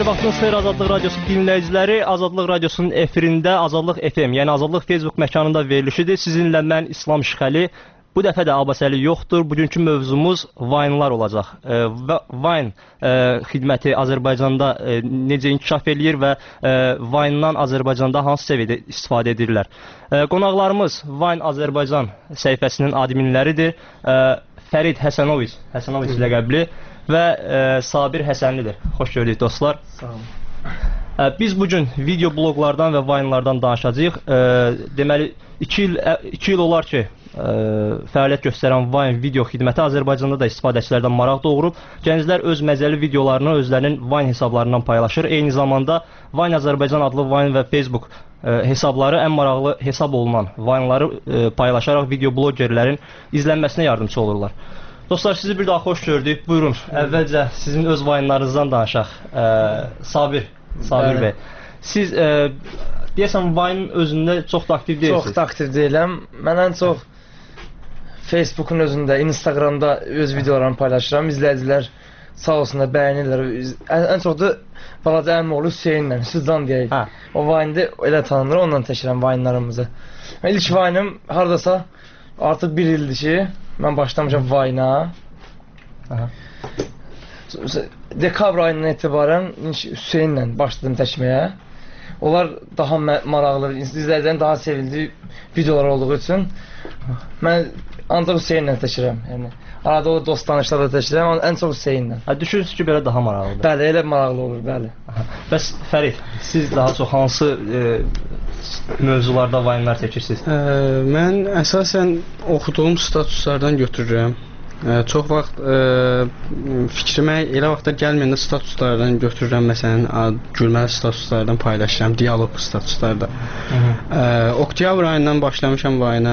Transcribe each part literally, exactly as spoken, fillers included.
vaxtınız xeyir Azadlıq Radiosu dinləyiciləri. Azadlıq Radiosunun efirində Azadlıq F M, yəni Azadlıq Facebook məkanında verilişidir. Sizinlə mən İslam Şıxəli. Bu dəfə də Abbasəli yoxdur. Bugünkü mövzumuz Vine-lar olacaq. E, Vine e, xidməti Azərbaycanda e, necə inkişaf eləyir və e, Vine-dan Azərbaycanda hansı səviyyədə istifadə edirlər. E, qonaqlarımız Vine Azərbaycan səhifəsinin adminləridir. E, Fərid Həsənoviç, Həsənoviç ləqəbli və e, Sabir Həsənlidir. Xoş gördük dostlar. Sağ olun. E, biz bugün video bloglardan və Vine-lardan danışacağıq. E, deməli, iki il, iki il olar ki, Ə, fəaliyyət göstərən Vine video xidməti Azərbaycanda da istifadəçilərdən maraq doğurub. Gənclər öz məzəli videolarını özlərinin Vine hesablarından paylaşır. Eyni zamanda Vine Azərbaycan adlı Vine və Facebook ə, hesabları ən maraqlı hesab olunan Vine-ları ə, paylaşaraq video blogerlərin izlənməsinə yardımçı olurlar. Dostlar, sizi bir daha xoş gördük. Buyurun, əvvəlcə sizin öz Vine-larınızdan danışaq. Ə, Sabir, Sabir bəy. Siz ə, deyəsən Vine özündə çox da aktiv deyilsiniz. Çox da aktiv deyiləm. Mən ən çox Facebook'un özündə, Instagramda öz videolarımı paylaşıram. İzləyicilər sağ olsunlar, bəyənirlər. Ən, ən çox da balaca əmim oğlu Hüseynlə, Hüsnücan deyək. Hə. O Vine'də elə tanınır, ondan təşkiləm Vine'larımızı. İlk Vine'ım haradasa artıq bir ildir ki, mən başlamışam Vine'a. Dekabr ayından etibarən Hüseynlə başladım təşməyə. Onlar daha maraqlı, izləyicilərin daha sevildiyi videolar olduğu üçün mən ancaq Hüseynlə təşirəm. Yəni, arada o dost tanışlarla təşirəm, amma ən çox Hüseynlə. Hə, düşünürsünüz ki, belə daha maraqlıdır. Bəli, elə maraqlı olur, bəli. Bəs Fərid, siz daha çox hansı e, mövzularda Vine-lar çəkirsiniz? Ə, mən əsasən oxuduğum statuslardan götürürəm. Ə, çox vaxt ə, fikrimə elə vaxtlar gəlməyəndə statuslardan götürürəm, məsələn, gülməli statuslardan paylaşıram, dialoq statuslarda. Ə, oktyabr ayından başlamışam Vine-a,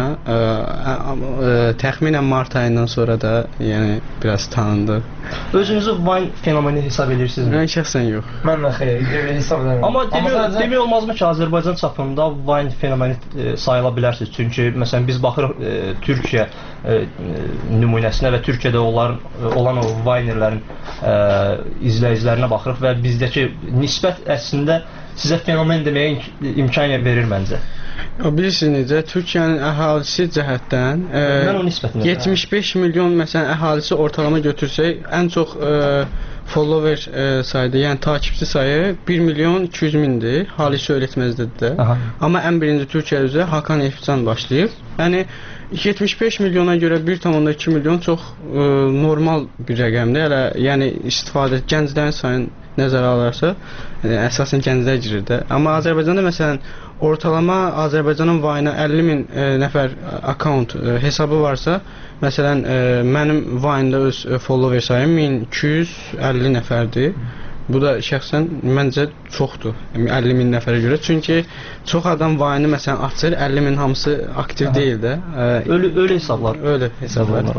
təxminən mart ayından sonra da yəni biraz tanındı. Özünüzü Vine fenomeni hesab edirsinizmi? Mən şəxsən yox. Mən də xeyr, hesab edirəm. Amma demək, sadəcə... demək olmazmı ki, Azərbaycan çapında Vine fenomeni e, sayıla bilərsiniz. Çünki məsələn biz baxırıq e, Türkiyə e, nümunəsinə və Türkiyədə olan, olan o Vinerlərin e, izləyicilərinə baxırıq və bizdəki nisbət əslində sizə fenomen deməyə imkan verir məncə. Bilirsiniz necə, Türkiyənin əhalisi cəhətdən e, yetmiş beş milyon məsələn əhalisi ortalama götürsək, ən çox e, follower e, sayıdır, yəni takipçi sayı bir milyon iki yüz mindir, Halis öyrətməzdir də. Amma ən birinci Türkiyə üzrə Hakan Efcan başlayıb. Yəni yetmiş beş milyona görə bir tam iki milyon çox e, normal bir rəqəmdir. Hələ yəni istifadə gənclərin sayını nəzərə alarsa, yəni, əsasən gənclər girir də. Amma Azərbaycanda məsələn ortalama Azərbaycanın Vine-a əlli min e, nəfər account e, hesabı varsa, məsələn e, mənim Vine-da öz e, follower sayım min iki yüz əlli nəfərdir. Bu da şəxsən məncə çoxdur, yəni əlli min nəfərə görə. Çünki çox adam Vine-ı məsələn açır, əlli min hamısı aktiv deyil də. E, ölü, ölü hesablar. Ölü hesablar.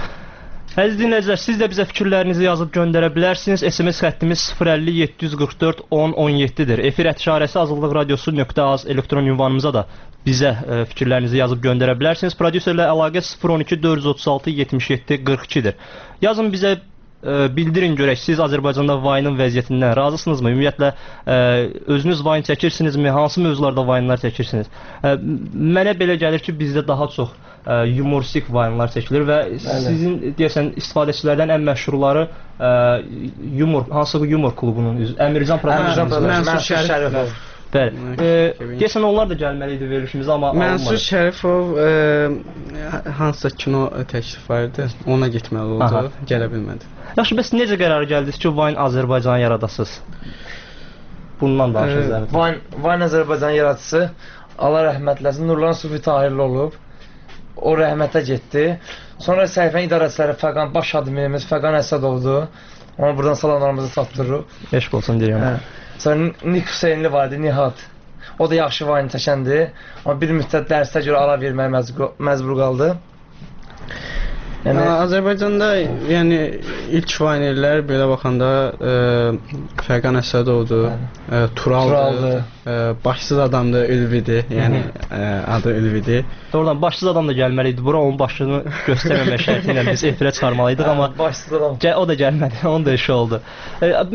Əziz dinləyicilər, siz də bizə fikirlərinizi yazıb göndərə bilərsiniz. S M S xəttimiz sıfır əlli yeddi yüz qırx dörd on on yeddidir. Efir ətişarəsi azadlıq radiosu nöqtə az elektron ünvanımıza da bizə e, fikirlərinizi yazıb göndərə bilərsiniz. Prodüserlə əlaqə sıfır on iki dörd yüz otuz altı yetmiş yeddi qırx ikidir. Yazın bizə e, bildirin görək, siz Azərbaycanda Vine-ın vəziyyətindən razısınızmı? Ümumiyyətlə e, özünüz Vine çəkirsinizmi? Hansı mövzularda Vine-lar çəkirsiniz? E, mənə belə gəlir ki, bizdə daha çox Ə, yumoristik Vine-lar çəkilir və Bəli. Sizin deyəsən istifadəçilərdən ən məşhurları ə, yumor, hansı bu yumor klubunun üzvü? Əmircan Prodüksiya, Mənsur Şərifov. Bəli. E, deyəsən onlar da gəlməli idi verilişimizə, amma Mənsur Şərifov e, hansısa kino təklif vardı, ona getməli oldu, Aha. gələ bilmədi. Yaxşı, bəs necə qərara gəldiniz ki, Vine Azərbaycanı yaradasınız? Bundan danışırız. E, Vine, Vine Azərbaycanı yaradıcısı Allah rəhmət eləsin, Nurlan Sufi Tahirli olub. O rəhmətə getdi. Sonra səhifənin idarəçiləri Fəqan, baş adminimiz Fəqan Əsədovdur. Ona buradan salamlarımızı çatdırırıq. Eşq olsun deyirəm. Hə. Sonra Nik Hüseynli vardı, Nihat. O da yaxşı Vine çəkəndir. Amma bir müddət dərsdə görə ara verməyə məcbur, məcbur qaldı. Yəni Azərbaycanda yəni ilk Vinerlər belə baxanda e, Fəqan Əsədovdur, e, Turaldır, e, başsız adamdır, Ülvidir, yəni e, adı Ülvidir. Doğrudan başsız adam da gəlməli idi bura, onun başını göstərməmək şərti ilə biz efirə çıxarmalıydıq, amma başsız adam. O da gəlmədi, onun da işi oldu. E,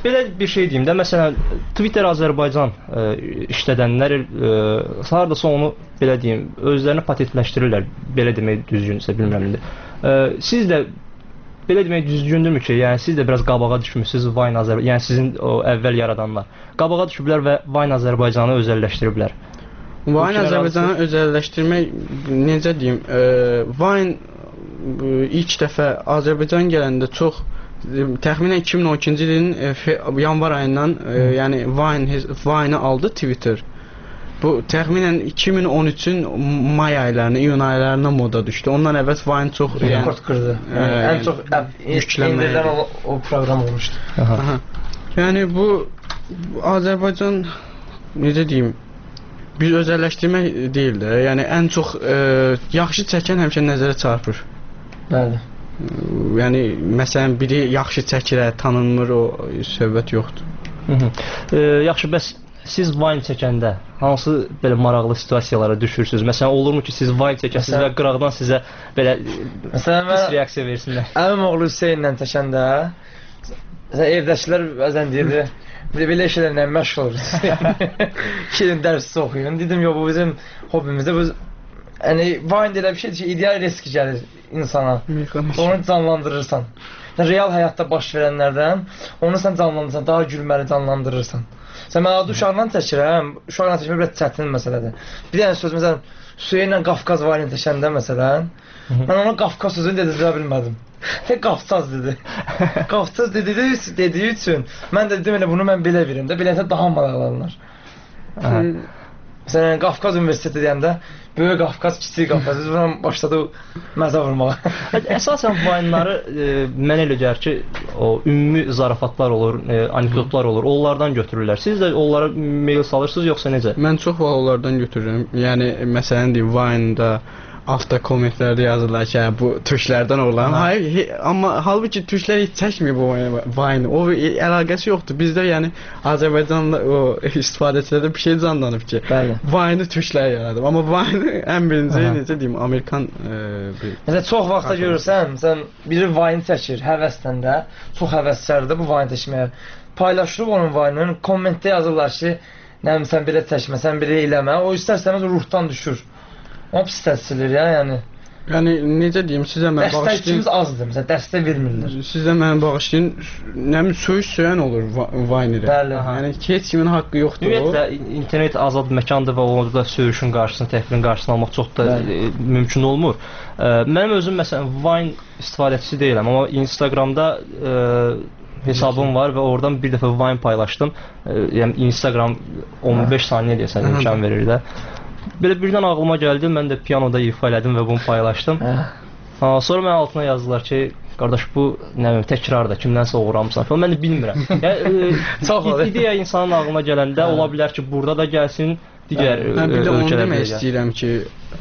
belə bir şey deyim də, məsələn, Twitter Azərbaycan ə, işlədənlər ə, hardasa onu belə deyim, özlərini patentləşdirirlər, belə demək düzgünsə, bilmirəm indi. Ə, siz də belə demək düzgündürmü ki, yəni siz də biraz qabağa düşmüsünüz Vine Azərbaycan, yəni sizin o əvvəl yaradanlar qabağa düşüblər və Vine Azərbaycanı özəlləşdiriblər. Vine Azərbaycanı özəlləşdirmək, necə deyim, ə, Vine ə, ilk dəfə Azərbaycan gələndə çox ə, təxminən iki min on ikinci ilin ə, yanvar ayından ə, yəni Vine Vine-i aldı Twitter. Bu təxminən iki min on üçün may aylarına, iyun aylarına moda düşdü. Ondan əvvəl Vine çox rekord qırdı. Yəni, ən çox indirilən o, o proqram olmuşdu. Aha. Aha. Yəni bu Azərbaycan, necə deyim, biz özəlləşdirmək deyil də, yəni ən çox ə, yaxşı çəkən həmişə nəzərə çarpır. Bəli. Yəni məsələn biri yaxşı çəkirə, tanınmır, o söhbət yoxdur. Hı -hı. E, yaxşı, bəs siz Vine çəkəndə hansı belə maraqlı situasiyalara düşürsünüz? Məsələn, olurmu ki, siz Vine çəkəsiniz və qıraqdan sizə belə məsələn, pis reaksiya versinlər? Əmim oğlu Hüseynlə çəkəndə evdəkilər bəzən deyirdi, belə şeylərlə məşğul oluruz. Şeyin dərsi oxuyun. Dedim, yox, bu bizim hobimizdə. Bu, yəni, Vine elə bir şeydir ki, ideal risk gəlir insana. Onu canlandırırsan. Real həyatda baş verənlərdən onu sən canlandırırsan, daha gülməli canlandırırsan. Sən mən adı uşaqla çəkirəm, uşaqla çəkmək biraz çətin məsələdir. Bir dənə söz, məsələn, Hüseynlə Qafqaz Vine çəkəndə, məsələn, mən ona Qafqaz sözünü dedirə bilmədim. Tek Qafqaz dedi. Qafqaz dediyi, dediyi üçün mən də dedim, elə bunu mən belə verim də, beləcə daha maraqlanırlar. Məsələn, Qafqaz Universiteti deyəndə, böyük Qafqaz, kiçik Qafqaz, biz buradan başladı məzə vurmağa. Əsasən Vine-ları e, mən elə gəlir ki, o ümumi zarafatlar olur, e, anekdotlar olur, onlardan götürürlər. Siz də onlara mail salırsınız, yoxsa necə? Mən çox vaxt onlardan götürürüm. Yəni, məsələn deyim, Vine-da altta kommentlərdə yazırlar ki, bu türklərdən olan. Hayır, amma halbuki türklər heç çəkmir bu Vine. O əlaqəsi yoxdur. Bizdə yəni Azərbaycanla o istifadəçilərdə bir şey canlanıb ki, Vine-i türklər yaradıb. Amma Vine ən birinci, necə deyim, Amerikan e, bir... Məsələn, çox vaxtda görürsən, sən biri Vine çəkir həvəsdən də, çox həvəskardır bu Vine çəkməyə. Paylaşılıb onun Vine-ın, kommentdə yazırlar ki, nəyəm, sən belə çəkmə, sən belə eləmə. O istərsəniz ruhdan düşür. O pis təsirlir ya, yəni. Yəni, necə deyim, sizə mən bağışlayın... Dəstəkçimiz azdır, məsələn, dəstək vermirlər. Sizə mən bağışlayın, nəmin söyüş söyən olur Vine-də. Bəli. Yəni, heç kimin haqqı yoxdur o. Ümumiyyətlə, internet azad məkandır və orada söyüşün qarşısını, təhqilin qarşısını almaq çox da e, mümkün olmur. E, mənim özüm, məsələn, Vine istifadəçisi deyiləm, amma Instagramda e, hesabım var və oradan bir dəfə Vine paylaşdım. E, yəni, Instagram on beş saniyə deyəsən imkan verir də. Belə birdən ağlıma gəldi, mən də piyanoda ifa elədim və bunu paylaşdım. Ha, sonra mən altına yazdılar ki, qardaş, bu nə bilim təkrardır, kimdənsə oğurlamısan falan. Mən də bilmirəm. Yəni ideya insanın ağlına gələndə ola bilər ki, burada da gəlsin, digər ölkələrdə. Mən bir də onu demək istəyirəm ki,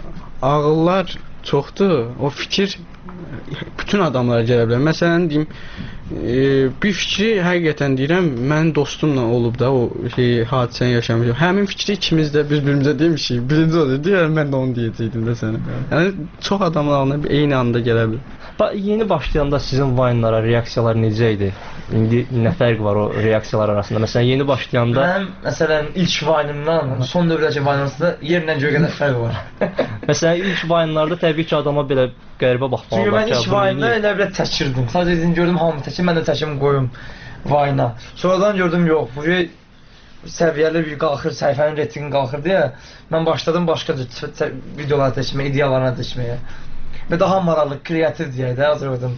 ağıllar çoxdur, o fikir bütün adamlara gələ bilər. Məsələn deyim, e, bir fikri həqiqətən deyirəm, mənim dostumla olub da o şey, hadisəni yaşamışam. Həmin fikri ikimiz də bir-birimizə demişik. Birinci o dedi, deyirəm, mən də onu deyəcəkdim də sənə. Yəni çox adamın ağlına eyni anda gələ bilər. Yeni başlayanda sizin Vine-lara reaksiyalar necə idi? İndi nə fərq var o reaksiyalar arasında? Məsələn, yeni başlayanda... Mənim, məsələn, ilk Vine-imdan, son dövrədəki Vine arasında yerlə göyə qədər fərq var. Məsələn, ilk Vine-larda təbii ki, adama belə qəribə baxmalı. Çünki mən ilk Vine-da elə belə təkirdim. Sadəcə dedim, gördüm hamı təkir, mən də təkim qoyum Vine-a. Sonradan gördüm, yox, bu şey səviyyəli bir qalxır, səhifənin reytingi qalxır deyə mən başladım başqa videolar təşməyə, ideyalarına təşməyə. Və daha maraqlı, kreativ deyək də, Azərbaycan.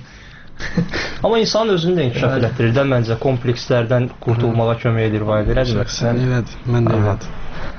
Amma insanın özünü də inkişaf elətdirir də, məncə komplekslərdən qurtulmağa kömək edir Vine, elədir? Sən elədir, mən də elədir.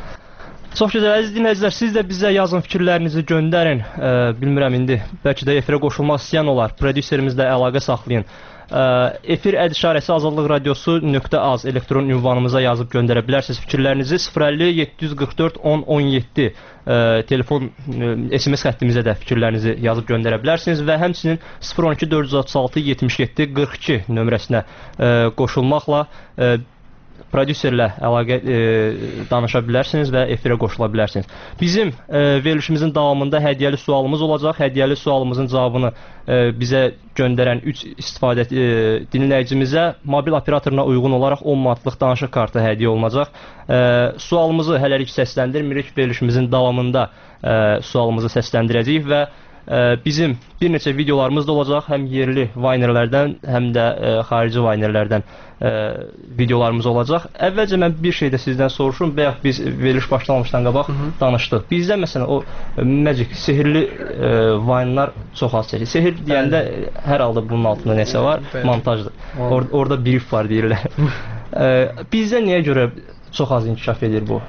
Çox gözəl, əziz dinləyicilər, siz də bizə yazın, fikirlərinizi göndərin. E, bilmirəm indi, bəlkə də efirə qoşulmaq istəyən olar, prodüserimizlə əlaqə saxlayın. E, efir əd işarəsi azadlıq radiosu nöqtə az elektron ünvanımıza yazıb göndərə bilərsiniz fikirlərinizi. sıfır əlli yeddi yüz qırx dörd on on yeddi e, telefon e, S M S xəttimizə də fikirlərinizi yazıb göndərə bilərsiniz və həmçinin sıfır on iki dörd yüz otuz altı yetmiş yeddi qırx iki nömrəsinə e, qoşulmaqla e, prodüserlə əlaqə e, danışa bilərsiniz və efirə qoşula bilərsiniz. Bizim e, verilişimizin davamında hədiyyəli sualımız olacaq. Hədiyyəli sualımızın cavabını e, bizə göndərən üç istifadə e, dinləyicimizə mobil operatoruna uyğun olaraq on manatlıq danışıq kartı hədiyyə olunacaq. E, sualımızı hələlik səsləndirmirik. Verilişimizin davamında e, sualımızı səsləndirəcəyik və bizim bir neçə videolarımız da olacaq, həm yerli Vinerlərdən, həm də ə, xarici Vinerlərdən ə, videolarımız olacaq. Əvvəlcə mən bir şey də sizdən soruşum, bayaq biz veriliş başlamamışdan qabaq Hı -hı. danışdıq. Bizdə məsələn o magic, sehirli ə, Vine'lar çox az çəkir. Sehir deyəndə Bəli. hər halda bunun altında nəsə var, Bəli. montajdır. Or orada brief var deyirlər. ə, bizdə niyə görə çox az inkişaf edir bu?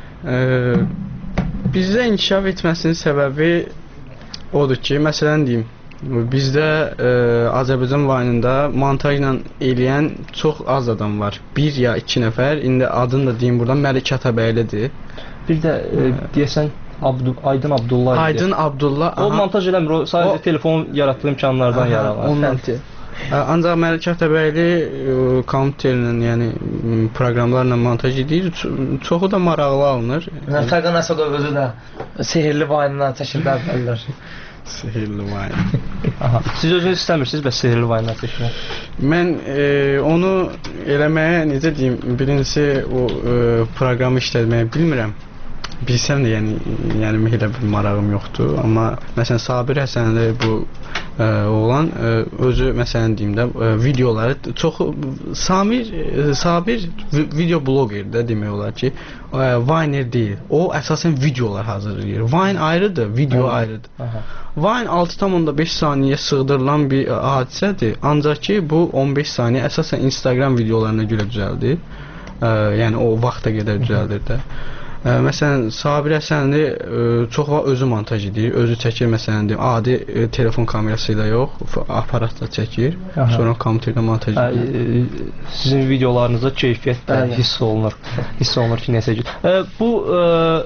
Ə, bizdə inkişaf etməsinin səbəbi odur ki, məsələn deyim, bizdə e, Azərbaycan Vine'ında montajla eləyən çox az adam var. Bir ya iki nəfər, indi adını da deyim buradan, Məlik Atabəylidir. Bir də e, deyəsən Abdu Aydın Abdullah. Aydın Abdullah. O aha. montaj eləmir, o sadəcə o, telefon yaratdığı imkanlardan yararlanır. Ondan. Ancaq Məlik Atabəyli e, kompüterlə, yəni proqramlarla montaj edir. Çoxu da maraqlı alınır. Fəqən Əsədov özü də sehirli Vine'dan çəkirlər bilər. Sehirli Vine. Aha. Siz özünüz istəmirsiniz bəs sehirli Vine'dan çəkmək? Mən e, onu eləməyə necə deyim, birincisi o e, proqramı işlətməyə bilmirəm. Bilsəm də yəni yəni elə bir marağım yoxdur, amma məsələn Sabir Həsənli bu ə, oğlan ə, özü məsələn deyim də ə, videoları çox Samir ə, Sabir video bloqerdir demək olar ki, ə, Viner deyil. O əsasən videolar hazırlayır. Vine ayrıdır, video Aha. ayrıdır. Aha. Vine altı tam beş saniyə sığdırılan bir hadisədir. Ancaq ki bu on beş saniyə əsasən Instagram videolarına görə düzəldir. Ə, yəni o vaxta qədər düzəldir də. Ə, məsələn, Sabir Həsənli ə, çox vaxt özü montaj edir, özü çəkir, məsələn, deyim, adi ə, telefon kamerası ilə yox, aparatla çəkir, Aha. sonra kompüterlə montaj edir. Ə, sizin videolarınızda keyfiyyət də hiss olunur, hiss olunur ki, nəsə ki. Ə, bu ə,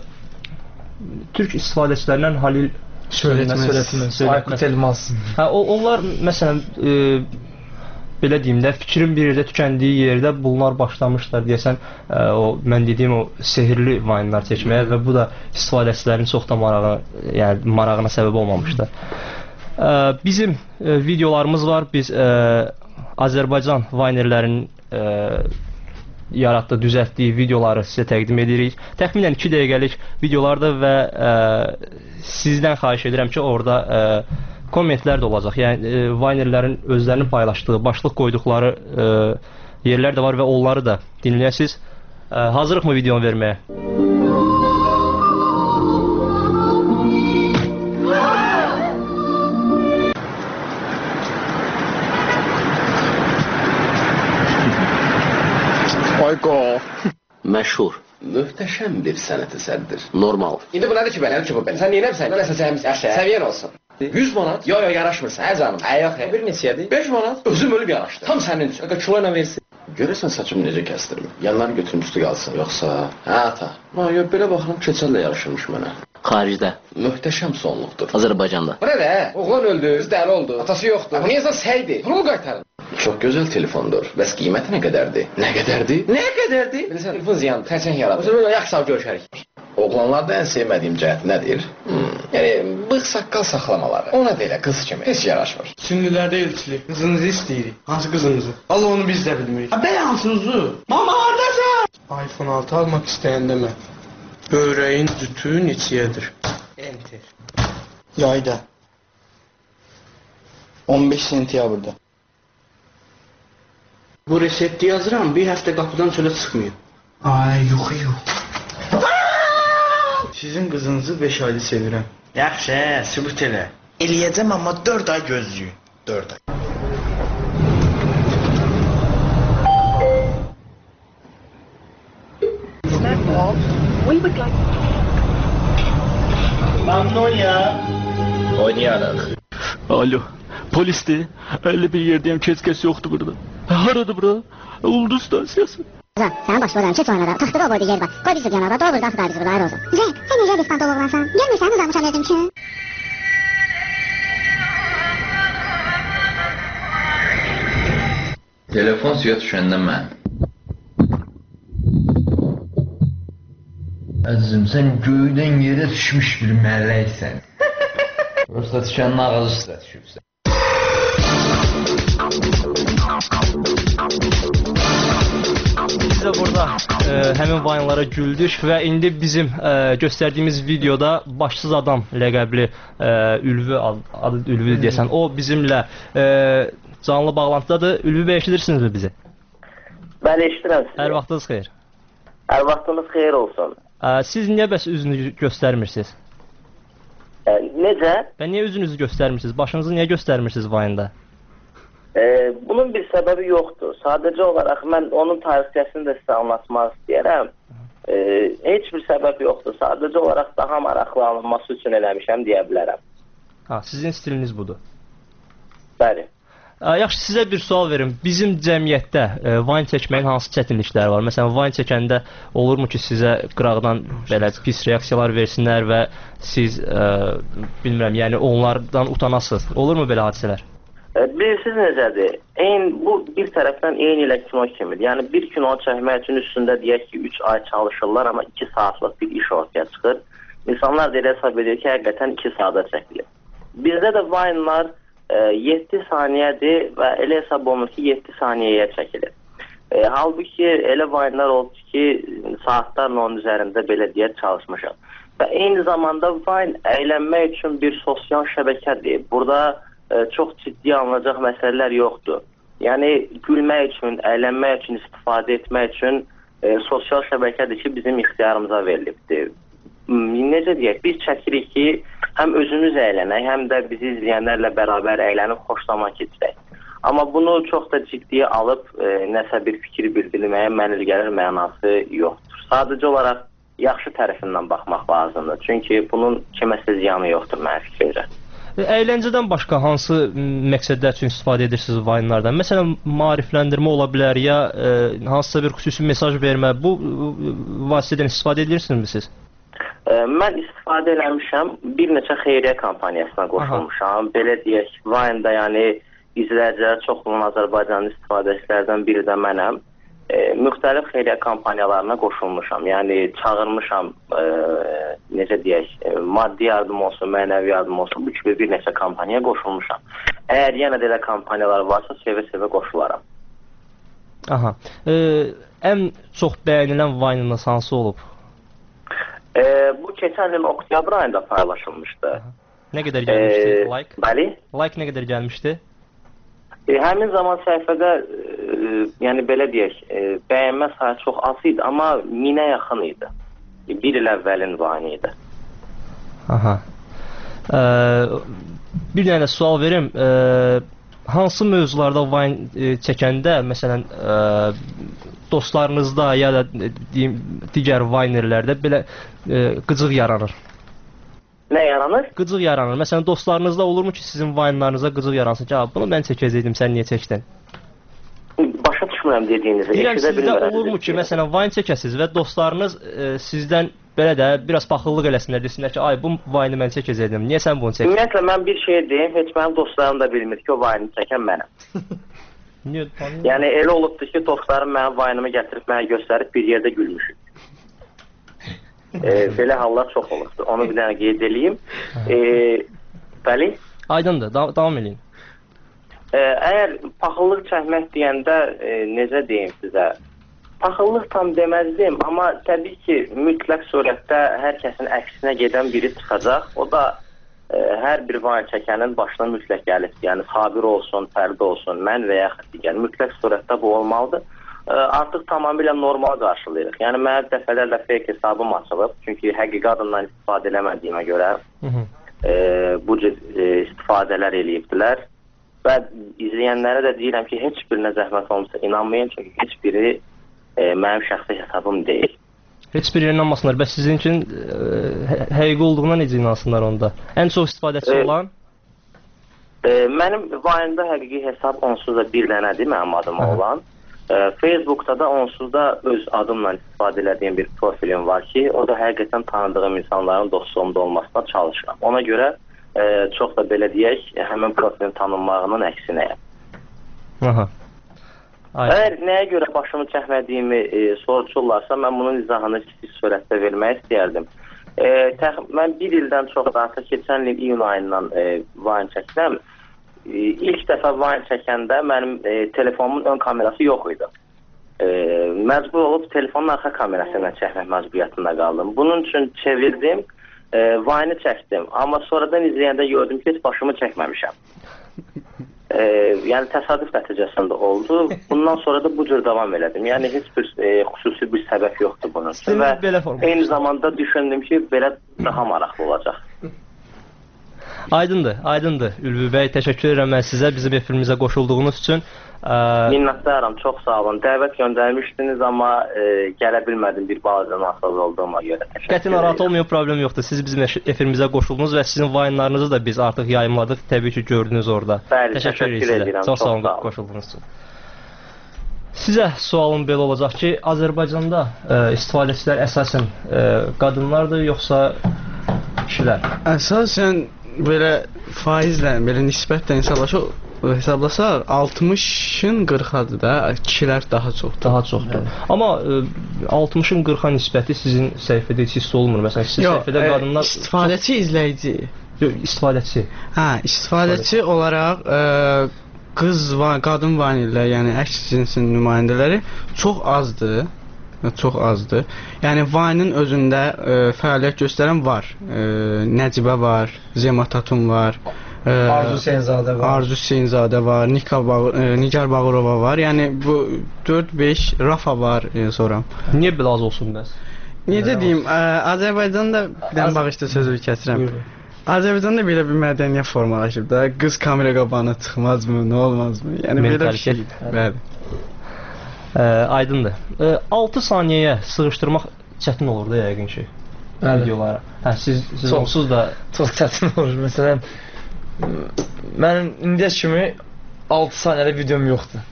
türk istifadəçilərindən Halil Söylətməz, Aykut Elmas. Hə, o, onlar, məsələn, ə, belə deyim də, fikrin bir yerdə tükəndiyi yerdə bunlar başlamışlar deyəsən, ə, o mən dediyim o sehirli Vine'lar çəkməyə və bu da istifadəçilərin çox da marağı, yəni marağına səbəb olmamışdı. Ə, bizim ə, videolarımız var. Biz ə, Azərbaycan Vinerlərin ə, yaratdığı, düzəltdiyi videoları sizə təqdim edirik. Təxminən iki dəqiqəlik videolardır və ə, sizdən xahiş edirəm ki, orada ə, kommentlər də olacaq. Yəni e, Vinerlərin özlərinin paylaşdığı, başlıq qoyduqları e, yerlər də var və onları da dinləyəsiniz. E, hazırlıqmı videonu verməyə? Ayqo. Məşhur. Möhtəşəm bir sənət əsərdir. Normal. İndi bu nədir ki, belə ki, bu belə? Sən neynəmsən? Nəsə səviyyən olsun. yüz manat? Yo yo yaraşmırsan, hə canım. Hə yox, bir neçədir? beş manat. Özüm ölüb yaraşdı. Tam sənin üçün. Qaqa kilo ilə versin. Görəsən saçımı necə kəsdirim? Yanları götürüm üstü qalsın, yoxsa? Hə ata. Ha, yo belə baxıram keçəllə yaraşırmış mənə. Xaricdə. Möhtəşəm sonluqdur. Azərbaycanda. Bu nədir? Oğlan öldü, qız dəli oldu. Atası yoxdur. Bu niyə səydi? Pulu qaytarın. Çox gözəl telefondur. Bəs qiyməti nə qədərdir? Nə qədərdir? Nə qədərdir? Bilirsən, telefon ziyandır, xərçəng yaradır. O zaman yaxşı sağ görüşərik. Oğlanlarda ən sevmədiyim cəhət nədir? Hmm. Yəni, bığ saqqal saxlamaları. Ona da elə qız kimi heç yaraşmır. Sünnilərdə elçilik. Qızınızı istəyirik. Hansı qızınızı? Allah onu biz də bilmirik. Ha, bəy hansınızı? Mama, haradasan? iPhone altı almaq istəyəndə mən. Böreğin cütü neçəyədir? Enter. Yayda. on beş sentyabrda. Bu resepti yazıram, bir həftə qapıdan çölə çıxmayın. Ay, yox, yox. Sizin qızınızı beş ayda sevirəm. Yaxşı, sübut elə. Eləyəcəm, amma dörd ay gözləyin. dörd ay. Magnolia. Oynayarıq. Alo, polisdir. əlli bir yerdəyəm, keç-keç yoxdur burada. Haradır bura? Ulduz stansiyası. Zan, sənin başlayıram, keç oynada. Taxtıda o boyda yer var. Qoy bizi yanada, doğru buradan sıxar bizi burada, ayrı olsun. Zən, sən necə diskant oğlansan? Görmürsən, uzamışam özüm üçün. Telefon suya düşəndə mən Əzizim, sən göydən yerə düşmüş bir mələksən. Yoxsa düşənin ağacı üstə düşübsən. Biz də burada e, həmin vayınlara güldük və indi bizim e, göstərdiyimiz videoda başsız adam ləqəbli e, Ülvi adı Ülvi deyəsən, o bizimlə e, canlı bağlantıdadır. Ülvi bəy, eşidirsinizmi bizi? Bəli, eşidirəm sizi. Hər vaxtınız xeyir. Hər vaxtınız xeyir olsun. E, siz niyə bəs üzünüzü göstərmirsiniz? E, necə? Və niyə üzünüzü göstərmirsiniz? Başınızı niyə göstərmirsiniz vayında? Ee, bunun bir səbəbi yoxdur. Sadəcə olaraq mən onun tarixçəsini də sizə anlatmaq istəyərəm. Ee, heç bir səbəb yoxdur. Sadəcə olaraq daha maraqlı alınması üçün eləmişəm deyə bilərəm. Ha, sizin stiliniz budur. Bəli. Ə, yaxşı, sizə bir sual verim. Bizim cəmiyyətdə e, Vine çəkməyin hansı çətinlikləri var? Məsələn, Vine çəkəndə olurmu ki, sizə qıraqdan belə pis reaksiyalar versinlər və siz, e, bilmirəm, yəni onlardan utanasınız? Olurmu belə hadisələr? Bilirsiniz necədir? Eyni, bu bir tərəfdən eyni ilə kino kimidir. Yəni bir kino çəkmək üçün üstündə deyək ki, üç ay çalışırlar, amma iki saatlıq bir iş ortaya çıxır. İnsanlar da elə hesab edir ki, həqiqətən iki saata çəkilir. Bizdə də Vine'lar e, yeddi saniyədir və elə hesab olunur ki, yeddi saniyəyə çəkilir. E, halbuki elə Vine'lar oldu ki, saatlarla onun üzərində belə deyək çalışmışam. Və eyni zamanda Vine əylənmək üçün bir sosial şəbəkədir. Burada çox ciddi alınacaq məsələlər yoxdur. Yəni, gülmək üçün, əylənmək üçün, istifadə etmək üçün e, sosial şəbəkədir ki, bizim ixtiyarımıza verilibdir. Necə deyək, biz çəkirik ki, həm özümüz əylənək, həm də bizi izləyənlərlə bərabər əylənib xoşlamaq keçirək. Amma bunu çox da ciddiyə alıb e, nəsə bir fikir bildirməyə mənil gəlir mənası yoxdur. Sadəcə olaraq yaxşı tərəfindən baxmaq lazımdır. Çünki bunun kiməsə ziyanı yoxdur mənə fikircə. Əyləncədən başqa hansı məqsədlər üçün istifadə edirsiniz Vine'lardan? Məsələn, maarifləndirmə ola bilər ya e, hansısa bir xüsusi mesaj vermə. Bu vasitədən istifadə edirsinizmi siz? E, mən istifadə eləmişəm. Bir neçə xeyriyyə kampaniyasına qoşulmuşam. Aha. Belə deyək, Vine'da yəni izləyicilərə çox olan Azərbaycanın istifadəçilərdən biri də mənəm. E, müxtəlif xeyriyyə kampaniyalarına qoşulmuşam. Yəni çağırmışam, e, necə deyək, e, maddi yardım olsun, mənəvi yardım olsun, bu kimi bir neçə kampaniyaya qoşulmuşam. Əgər yenə də elə kampaniyalar varsa, sevə-sevə qoşularam. Aha. E, ən çox bəyənilən Vine'ınız hansı olub? E, bu keçən il oktyabr ayında paylaşılmışdı. Aha. Nə qədər gəlmişdi? E, like? Bəli. Like nə qədər gəlmişdi? E, həmin zaman səhifədə e, yəni belə deyək, e, bəyənmə sayı çox az idi, amma minə yaxın idi. E, bir il əvvəlin Vine idi. Aha. E, bir dənə sual verim. E, hansı mövzularda Vine e, çəkəndə, məsələn, e, dostlarınızda ya da e, deyim, digər Vinerlərdə belə e, qıcıq yaranır? Nə yaranır? Qıcıq yaranır. Məsələn, dostlarınızda olurmu ki, sizin Vine'larınıza qıcıq yaransın ki, bunu mən çəkəcəydim, sən niyə çəkdin? Başa düşmürəm dediyinizi. Deyirəm, sizdə olurmu ki, məsələn, Vine çəkəsiniz və dostlarınız e, sizdən belə də biraz paxıllıq eləsinlər, desinlər ki, ay, bu Vine'ı mən çəkəcəydim, niyə sən bunu çəkdin? Ümumiyyətlə, mən bir şey deyim, heç mənim dostlarım da bilmir ki, o Vine'ı çəkən mənəm. Niyə? Yəni, elə olubdur ki, dostlarım mənim Vine'ımı gətirib, mənə göstərib bir yerdə gülmüşük. E, belə hallar çox olubdur. Onu bir dənə qeyd edeyim. E, bəli? Aydındır, da davam edin. E, əgər paxıllıq çəkmək deyəndə e, necə deyim sizə? Paxıllıq tam deməzdim, amma təbii ki, mütləq surətdə hər kəsin əksinə gedən biri çıxacaq. O da e, hər bir Vine çəkənin başına mütləq gəlir. Yəni Sabir olsun, Fərdi olsun, mən və yaxud digər. Mütləq surətdə bu olmalıdır. Artıq tamamilə normal qarşılayırıq. Yəni, mənə dəfələrlə fake hesabım açılıb. Çünki həqiqi adından istifadə eləmədiyimə görə e, bu cür e, istifadələr eləyibdilər. Və izləyənlərə də deyirəm ki, heç birinə zəhmət olmasa inanmayın. Çünki heç biri e, mənim şəxsi hesabım deyil. Heç biri inanmasınlar. Bəs sizin üçün e, həqiqi olduğuna necə inansınlar onda? Ən çox istifadəçi e, olan? E, mənim Vine'da həqiqi hesab onsuz da bir dənədir mənim adıma Aha. olan. Facebook'da da onsuz da öz adımla istifadə edədiyim bir profilim var ki, o da həqiqətən tanıdığım insanların dostluğumda olmasına çalışıram. Ona görə e, çox da belə deyək, həmin profilin tanınmağının əksinəyəm. Aha. Əgər nəyə görə başımı çəkmədiyimi e, soruşurlarsa, mən bunun izahını kiçik sürətdə vermək istəyərdim. E, təx mən bir ildən çox artıq keçən il iyun ayından e, Vine çəkdim. E, ilk dəfə Vine çəkəndə mənim e, telefonumun ön kamerası yox idi. E, məcbur olub telefonun arxa kamerasıyla çəkmək məcburiyyətində qaldım. Bunun üçün çevirdim, e, Vine'ı çəkdim. Amma sonradan izləyəndə gördüm ki, heç başımı çəkməmişəm. E, yəni təsadüf nəticəsində oldu. Bundan sonra da bu cür davam elədim. Yəni heç bir e, xüsusi bir səbəb yoxdur bunun üçün və eyni zamanda düşündüm ki, belə daha maraqlı olacaq. Aydındır, aydındır. Ülvi bəy, təşəkkür edirəm mən sizə bizim efirimizə qoşulduğunuz üçün. Ə... Minnətdaram, çox sağ olun. Dəvət göndərmişdiniz, amma e, gələ bilmədim bir balaca nasıl olduğuma görə. Qəti narahat olmayın, problem yoxdur. Siz bizim efirimizə qoşuldunuz və sizin Vine'larınızı da biz artıq yayımladıq. Təbii ki, gördünüz orada. Bəli, təşəkkür, təşəkkür edirəm. Çox sağ olun, qoşulduğunuz üçün. Sizə sualım belə olacaq ki, Azərbaycanda ə, istifadəçilər əsasən ə, qadınlardır, yoxsa kişilər? Əsasən belə faizlə, belə nisbətlə hesablaşır. Hesablasaq altmışın qırxadır da, kişilər daha çoxdur. Daha çoxdur. Evet. Amma ə, altmışın qırxa nisbəti sizin səhifədə heç hiss olmur. Məsələn, sizin Yox, səhifədə qadınlar... İstifadəçi, çox... izləyici. Yox, istifadəçi. Hə, istifadəçi olaraq ə, qız və qadın vanillər, yəni əks cinsin nümayəndələri çox azdır. Çox azdır. Yəni Vine-ın özündə ə, fəaliyyət göstərən var. Ə, Nəcibə var, Zema Tatun var. Arzu Hüseynzadə var. Arzu Hüseynzadə var, Nika Bağ Nigar Bağırova var. Yəni bu dörd beş Rafa var e, sonra. Niyə belə az olsun bəs? Necə deyim, ə, Azərbaycanda bir dənə bağışda sözü kəsirəm. Azərbaycanda belə bir mədəniyyət formalaşıb da, qız kamera qabağına çıxmazmı, nə olmazmı? Yəni belə bir şey. Bəli. Ə, aydındır. Ə, altı saniyəyə sığışdırmaq çətin olur da yəqin ki. Bəli. Videolara. Hə, siz siz onsuz da çox çətin olur. Məsələn, mənim indiyə kimi altı saniyəlik videom yoxdur.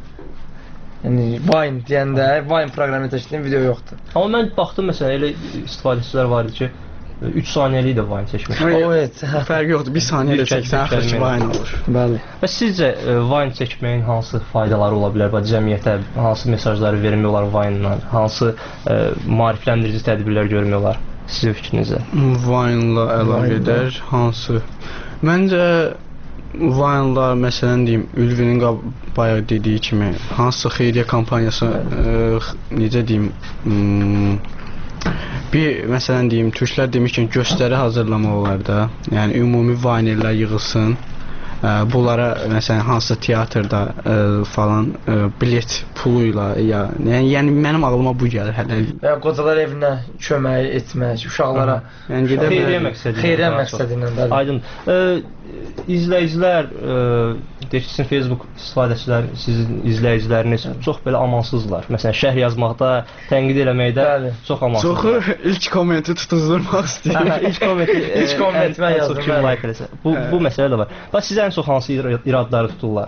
Yəni Vine deyəndə, Vine proqramını təşkil video yoxdur. Amma mən baxdım məsələn elə istifadəçilər var idi ki, üç saniyəlik də Vine çəkmiş. O, evet, fərqi yoxdur. bir saniyə də çəksən axır ki, Vine olur. Bəli. Və sizcə Vine çəkməyin hansı faydaları ola bilər? Bax, cəmiyyətə hansı mesajları vermək olar Vine-la? Hansı ə, maarifləndirici tədbirlər görmək olar? Sizin fikrinizə? Vine-la əlaqədar hansı? Məncə Vine-lar, məsələn deyim, Ülvinin bayaq dediyi kimi hansısa xeyriyyə kampaniyası, ə, necə deyim, ım, bir, məsələn deyim, türklər demişkən göstəri hazırlamaq olar da, yəni ümumi Vine-lər yığılsın, ə, bunlara, məsələn, hansısa teatrda ə, falan ə, bilet puluyla, ya, yəni, yəni mənim ağlıma bu gəlir hələ. Və qocalar evinə kömək etmək, uşaqlara, yəni, xeyriyyə məqsədi xeyriyyə məqsədi ilə, bəli. Aydın. Ə, izləyicilər, deyək ki, sizin Facebook istifadəçilər, sizin izləyiciləriniz çox belə amansızlar. Məsələn, şərh yazmaqda, tənqid eləməkdə bəli, çox amansızlar. Çoxu ilk kommenti tutuzdurmaq istəyir. Hə, ilk kommenti, ilk kommenti mən yazdım. Kim like eləsə. Bu, bu məsələ də var. Bax, sizə ən çox hansı iradları tuturlar?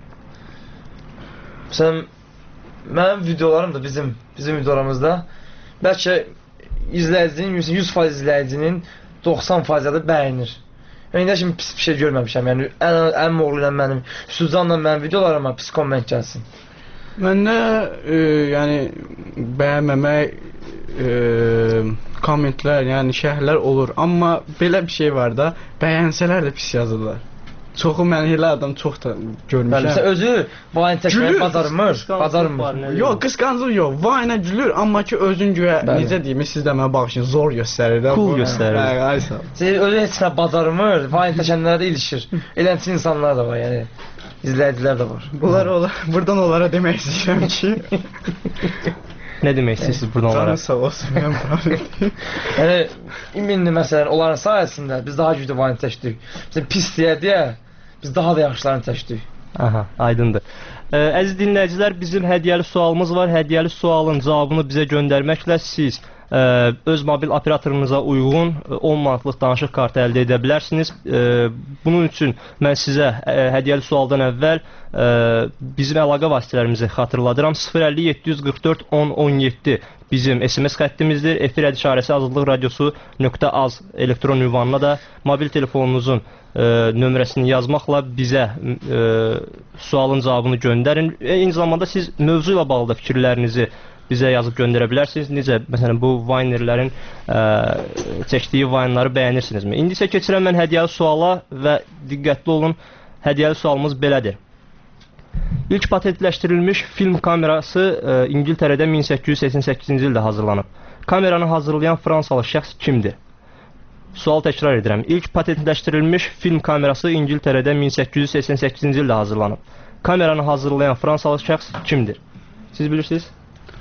Məsələn, mənim videolarım da bizim, bizim videolarımızda bəlkə izləyicinin, yüz faiz izləyicinin doxsan faiz da bəyənir. Yəni, indi kimi pis bir şey görməmişəm, yəni ən, ən oğlu ilə mənim, Süzanla mənim videolarıma pis komment gəlsin. Məndə, e, yəni, bəyənməmək e, kommentlər, yəni şərhlər olur, amma belə bir şey var da, bəyənsələr də pis yazırlar. Çoxu mən elə adam çox da görmüşəm. Bəli, sən özü Vine çəkməyi bacarmır, bacarmır. Yox, qısqanclıq yox, Vine-a gülür, amma ki özün güya, necə deyim, siz də mənə baxışın, zor göstərir də. Cool göstərir. Hə, aysa. Siz özü heç nə bacarmır, Vine çəkənlərə də ilişir. Eləmçi insanlar da var, yəni izləyicilər də var. Bunlar olar, buradan onlara demək istəyirəm ki, nə demək istəyirsiniz buradan onlara? Canı sağ olsun, mən problem. Yəni, indi məsələn, onların sayəsində biz daha güclü Vine çəkdik. Məsələn, pis deyə deyə, biz daha da yaxşılarını çəkdik. Aha, aydındır. Ə, əziz dinləyicilər, bizim hədiyyəli sualımız var. Hədiyyəli sualın cavabını bizə göndərməklə siz ə, öz mobil operatorunuza uyğun on manatlıq danışıq kartı əldə edə bilərsiniz. Ə, bunun üçün mən sizə ə, hədiyyəli sualdan əvvəl ə, bizim əlaqə vasitələrimizi xatırladıram. sıfır əlli yeddi yüz qırx dörd on on yeddi bizim S M S xəttimizdir. Efir əd işarəsi azadlıq radiosu nöqtə az elektron ünvanına da mobil telefonunuzun e, nömrəsini yazmaqla bizə e, sualın cavabını göndərin. E, eyni zamanda siz mövzu ilə bağlı da fikirlərinizi bizə yazıb göndərə bilərsiniz. Necə, məsələn, bu Vaynerlərin ə, çəkdiyi Vaynerları bəyənirsinizmi? İndi isə keçirəm mən hədiyyəli suala və diqqətli olun, hədiyyəli sualımız belədir. İlk patentləşdirilmiş film kamerası ə, İngiltərədə min səkkiz yüz səksən səkkizinci ildə hazırlanıb. Kameranı hazırlayan Fransalı şəxs kimdir? Sual təkrar edirəm. İlk patentləşdirilmiş film kamerası İngiltərədə min səkkiz yüz səksən səkkizinci ildə hazırlanıb. Kameranı hazırlayan Fransalı şəxs kimdir? Siz bilirsiniz?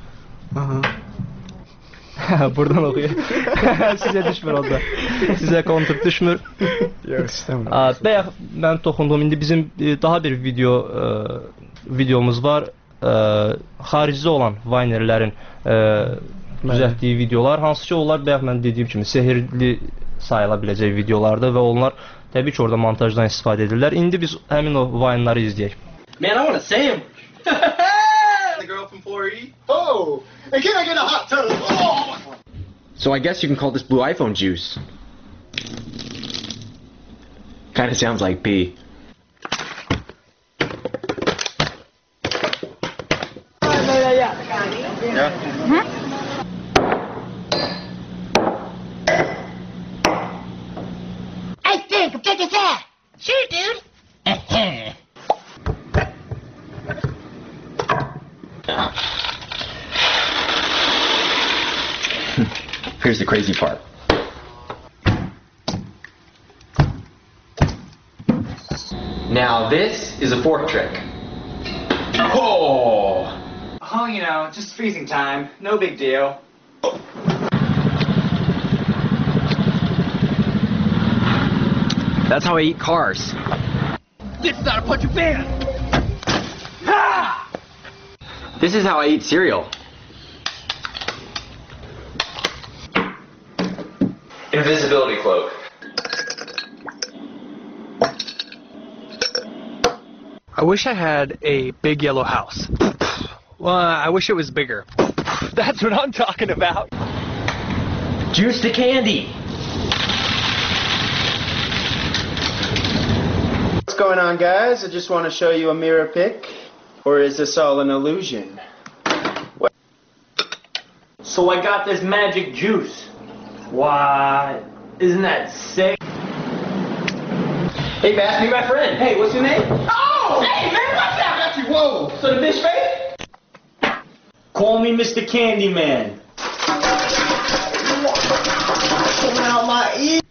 Aha. Buradan oxuyur. Sizə düşmür onda. Sizə kontur düşmür. Yox, istəmirəm. Bayaq mən toxundum. İndi bizim daha bir video ə, videomuz var. Ə, xarici olan Vaynerlərin düzəltdiyi videolar. Hansı ki, onlar bayaq mən dediyim kimi sehirli sayıla biləcək videolardır və onlar təbii ki, orada montajdan istifadə edirlər. İndi biz həmin o Vaynerləri izləyək. Man, I want a sandwich. The girl from four E. Oh, and can I get a hot tub? Oh. So I guess you can call this blue iPhone juice. Kind of sounds like pee. Yeah. Huh? I think, take a shot. Sure, dude. Here's the crazy part. Now this is a fork trick. Oh. Oh, you know, just freezing time. No big deal. That's how I eat cars. This is not a punch of fan. Ah! This is how I eat cereal. Invisibility cloak. I wish I had a big yellow house. Well, I wish it was bigger. That's what I'm talking about. Juice to candy. What's going on, guys? I just want to show you a mirror pic. Or is this all an illusion? What? So I got this magic juice. Why? Isn't that sick? Hey, Bass, meet my friend. Hey, what's your name? Oh! Hey, man, what's that? Got you. Whoa. So the bitch fake? Call me Mister Candyman. Coming out my ear.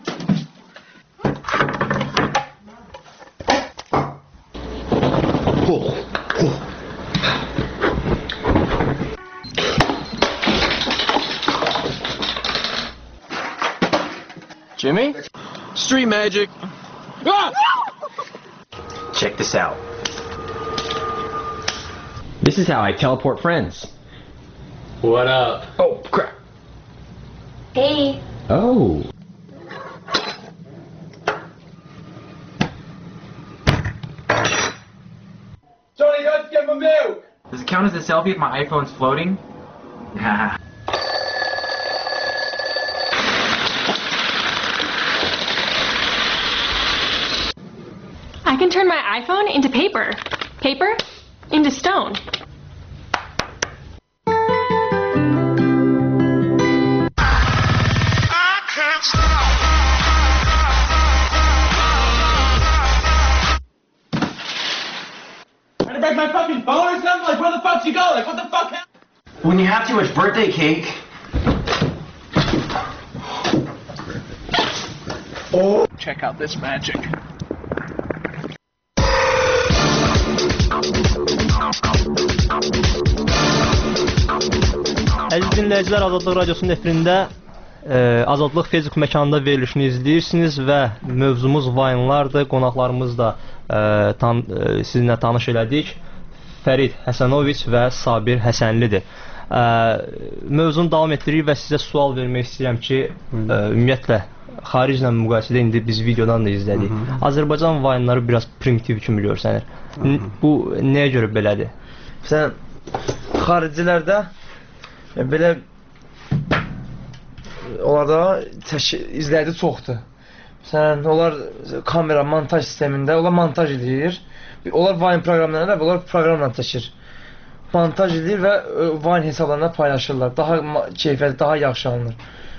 Jimmy? Street magic. Ah! Check this out. This is how I teleport friends. What up? Oh, crap. Hey. Oh. Johnny, go get my milk. Does it count as a selfie if my iPhone's floating? Nah. I can turn my iPhone into paper. Paper into stone. Trying to break my fucking phone or something? Like, where the fuck you go? Like, what the fuck happened? When you have too much birthday cake. Oh. Check out this magic. Əziz dinləyicilər, Azadlıq Radiosunun efirində e, Azadlıq Facebook məkanında verilişini izləyirsiniz və mövzumuz Vayne'lardır. Qonaqlarımız da e, tan e, sizinlə tanış elədik. Fərid Həsənoviç və Sabir Həsənlidir. E, mövzunu davam etdiririk və sizə sual vermək istəyirəm ki, e, ümumiyyətlə xariclə müqayisədə indi biz videodan da izlədik. Hı -hı. Azərbaycan Vayne'ları biraz primitiv kimi görsənir. Bu nəyə görə belədir? Sən xaricilərdə Yəni, belə onlarda izləyici çoxdur. Məsələn, onlar kamera, montaj sistemində, onlar montaj edir. Onlar Vine proqramlarına, onlar proqramla çəkir. Montaj edir və Vine hesablarına paylaşırlar. Daha keyfiyyətli, daha yaxşı alınır.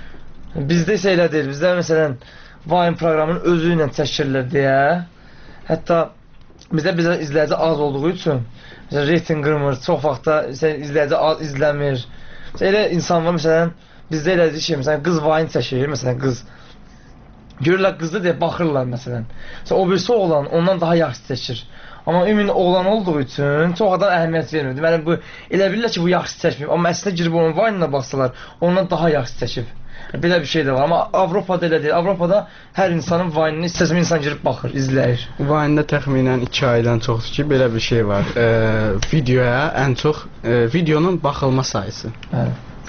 Bizdə isə elə deyil. Bizdə məsələn Vine proqramının özü ilə çəkirilir deyə. Hətta bizdə bizə izləyici az olduğu üçün məsələn reyting qırmır, çox vaxtda izləyici az izləmir. Elə insan var məsələn bizdə elə deyir ki, məsələn qız Vine çəkir, məsələn qız görürlər qızdır deyə baxırlar məsələn. Məsələn o birisi oğlan ondan daha yaxşı çəkir. Amma ümumi oğlan olduğu üçün çox adam əhəmiyyət vermir. Deməli bu elə bilirlər ki, bu yaxşı çəkmir. Amma əslində girib onun Vine-ına baxsalar, ondan daha yaxşı çəkib. Belə bir şey də var. Amma Avropada elə deyil. Avropada hər insanın Vine-ni istəsəm insan girib baxır, izləyir. Vine-də təxminən iki aydan çoxdur ki, belə bir şey var. E, videoya ən çox e, videonun baxılma sayısı. Bəli.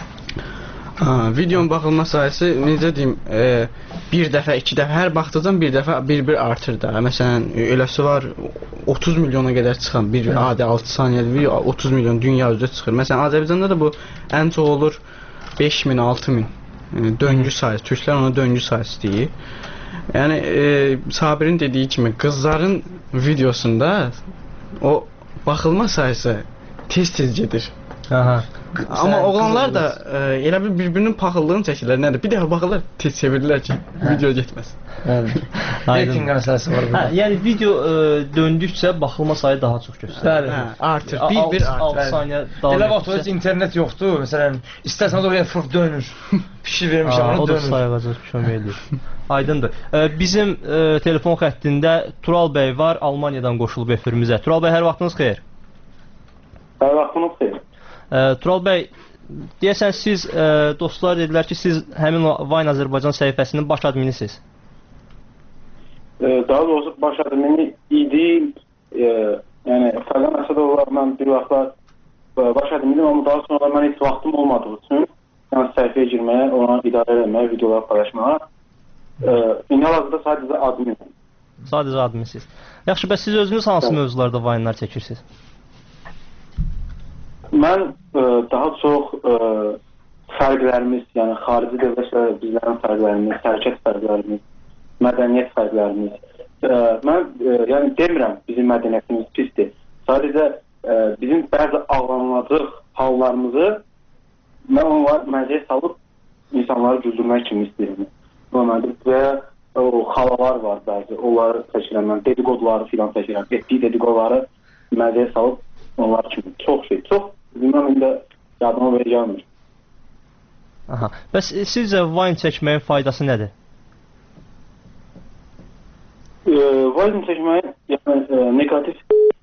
Ha, videonun baxılma sayısı necə deyim, e, bir dəfə, iki dəfə, hər baxdıqdan bir dəfə bir-bir artır da. Məsələn, eləsi var otuz milyona qədər çıxan bir Hı. adi altı saniyəli video otuz milyon dünya üzrə çıxır. Məsələn, Azərbaycanda da bu ən çox olur beş min, altı min döngü sayısı. Türklər ona döngü sayısı deyir. Yəni e, Sabirin dediyi kimi qızların videosunda o baxılma sayısı tez-tez gedir. Aha. Amma oğlanlar da e, elə bir bir-birinin paxıllığını çəkirlər. Nədir? Bir dəfə baxırlar, tez çevirirlər ki, video getməsin. Bəli. Reyting məsələsi var burada. Hə, yəni video ə, döndükcə baxılma sayı daha çox göstərir. Bəli. Hə, artır. Bir-bir artır. altı saniyə davam elə vaxt heç internet yoxdur. Məsələn, istəsən oraya fırf dönür. Pişi vermişəm, onu dönür. O da dönür. sayılacaq, kömək edir. Aydındır. Ə, bizim ə, telefon xəttində Tural bəy var, Almaniyadan qoşulub efirimizə. Tural bəy, hər vaxtınız xeyir. Hər vaxtınız xeyir. Ə, Tural bəy, deyəsən siz ə, dostlar dedilər ki, siz həmin Vine Azərbaycan səhifəsinin baş adminisiniz. Daha doğrusu baş admini idi. E, yəni Fəqan Əsədovlarla bir vaxtlar baş adminim, amma daha sonra mən heç vaxtım olmadığı üçün yəni səhifəyə girməyə, ona idarə etməyə, videolar paylaşmağa e, indi hal-hazırda sadəcə adminim. Sadəcə adminsiniz. Yaxşı, bəs siz özünüz hansı evet. mövzularda Vine-lar çəkirsiniz? Mən e, daha çox e, fərqlərimiz, yəni xarici dövlətlərlə bizlərin fərqlərimiz, hərəkət fərqlərimiz, mədəniyyət fərqlərimiz. E, mən e, yəni demirəm bizim mədəniyyətimiz pisdir. Sadəcə e, bizim bəzi ağlanılacaq hallarımızı mən onlar məzəyə salıb insanları güldürmək kimi istəyirəm. Və o xalalar var bəzi, onları çəkirəm mən, dedikoduları filan çəkirəm. Etdiyi dedikoduları məzəyə salıb onlar kimi çox şey, çox bilməm indi yadıma belə gəlmir. Aha. Bəs sizcə Vine çəkməyin faydası nədir? E, Vine çəkməyin yəni e, negativ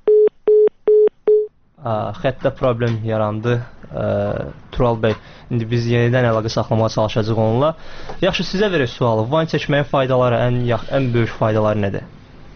A, xəttdə problem yarandı. Ə, Tural bəy, indi biz yenidən əlaqə saxlamağa çalışacağıq onunla. Yaxşı, sizə verək sualı. Vine çəkməyin faydaları, ən yax, ən böyük faydaları nədir?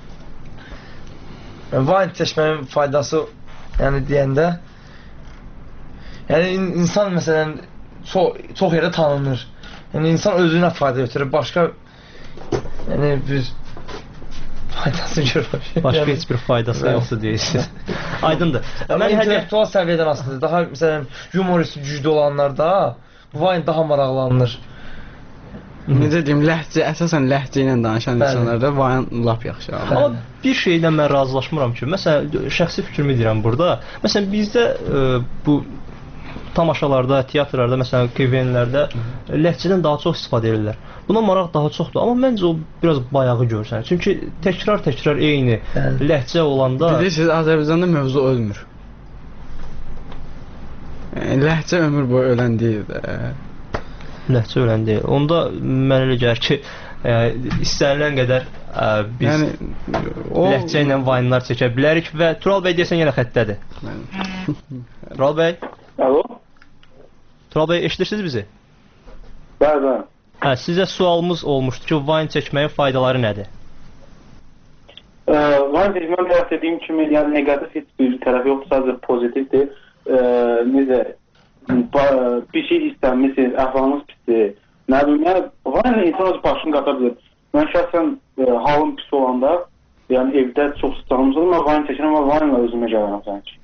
Vine çəkməyin faydası, yəni deyəndə, yəni insan məsələn çox çox yerdə tanınır. Yəni insan özünə fayda götürür, başqa yəni bir faydası görür. Başqa yəni, heç bir faydası yoxdur deyirsiniz. Aydındır. Mən intellektual səviyyədən asılıdır. Daha məsələn humorist güclü olanlarda Vine daha maraqlanır. Necə deyim, ləhcə, əsasən ləhcə ilə danışan Bəli. insanlarda Vine lap yaxşı. Amma bir şeylə mən razılaşmıram ki, məsələn, şəxsi fikrimi deyirəm burada. Məsələn, bizdə ə, bu tamaşalarda, teatrlarda, məsələn, K V N-lərdə ləhcədən daha çox istifadə edirlər. Buna maraq daha çoxdur, amma məncə o biraz bayağı görsən. Çünki təkrar-təkrar eyni Bəli. ləhcə olanda... Bilirsiniz, Azərbaycanda mövzu ölmür. Ləhcə ömür boyu ölən deyil də. Ləhcə ölən deyil. Onda mən elə gəlir ki, ə, istənilən qədər ə, biz yəni, o... ləhcə ilə Vine-lar çəkə bilərik və Tural bəy deyəsən yenə xəttədir. Tural bəy? Alo? Tural bəy, eşidirsiniz bizi? Bəli, bəli. Hə, sizə sualımız olmuşdu ki, Vine çəkməyin faydaları nədir? Ə, Vine çəkməyin tərəf dediyim kimi, yəni negativ heç bir tərəfi yoxdur, sadəcə pozitivdir. Ə, necə, bir şey istənmişsiniz, əhvalınız pisdir. Nə bilim, yəni Vine insan öz başını qata bilir. Mən şəxsən ə, halım pis olanda, yəni evdə çox sıçanmışdır, mən Vine çəkirəm, amma Vine-la özümə gəlirəm sanki.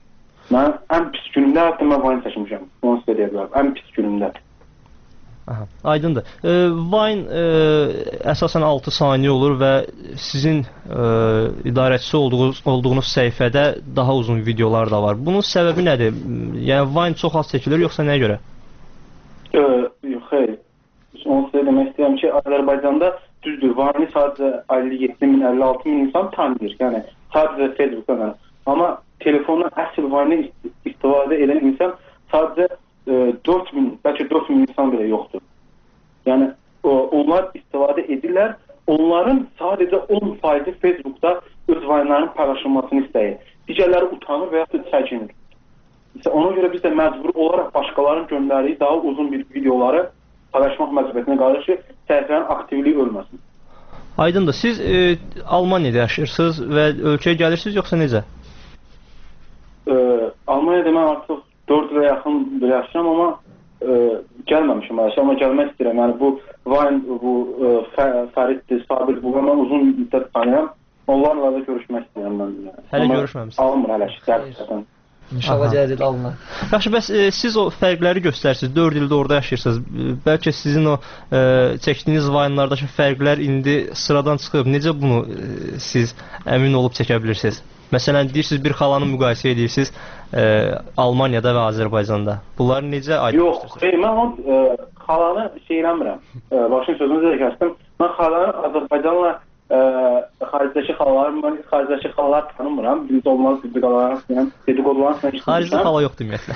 Mən ən pis günümdə hətta mən Vine seçmişəm. Onu sizə deyə bilərəm. Ən pis günümdə. Aha, aydındır. E, Vine e, əsasən altı saniyə olur və sizin e, idarəçisi olduğunuz, olduğunuz səhifədə daha uzun videolar da var. Bunun səbəbi nədir? Yəni Vine çox az çəkilir, yoxsa nəyə görə? E, yox, xeyr. Onu sizə demək istəyirəm ki, Azərbaycanda düzdür, Vine'i sadəcə əlli yeddi min, əlli altı min insan tanıyır. Yəni, sadəcə Facebook'dan. Amma telefonun əsl Vine'i istifadə edən insan sadəcə dörd min, bəlkə dörd min insan belə yoxdur. Yəni, onlar istifadə edirlər. Onların sadəcə on faizi Facebook'da öz Vine'ların paylaşılmasını istəyir. Digərləri utanır və yaxud da çəkinir. Ona görə biz də məcbur olaraq başqalarının göndərdiyi daha uzun bir videoları paylaşmaq məcburiyyətinə qalır ki, səhifənin aktivliyi ölməsin. Aydındır. Siz e, Almaniyada yaşayırsınız və ölkəyə gəlirsiniz, yoxsa necə? E, Almaniyada mən artıq dörd ilə yaxın yaşayıram, amma e, gəlməmişim. Amma gəlmək istəyirəm. Yəni bu Vine, bu e, Fəriddir, Sabir, bu mən uzun müddət tanıyam. Onlarla da görüşmək istəyirəm mən. Yəni. Hələ görüşməmişsiniz. Almır hələ şikayət. İnşallah gələcək alınır. Yaxşı, bəs e, siz o fərqləri göstərsiniz. dörd ildə orada yaşayırsınız. Bəlkə sizin o e, çəkdiyiniz Vine'lardakı fərqlər indi sıradan çıxıb. Necə bunu e, siz əmin olub çəkə bilirsiniz? Məsələn, deyirsiniz bir xalanı müqayisə edirsiniz e, Almaniyada və Azərbaycanda. Bunları necə aydın Yox, xeyr, mən o e, xalanı şey eləmirəm. E, başın sözünüzü də kəsdim. Mən xalanı Azərbaycanla e, xaricdəki xalaları, mən xaricdəki xalaları tanımıram. Biz olmaz dedikodularla, dedikodularla işləmişəm. Xaricdə xala yoxdur ümumiyyətlə.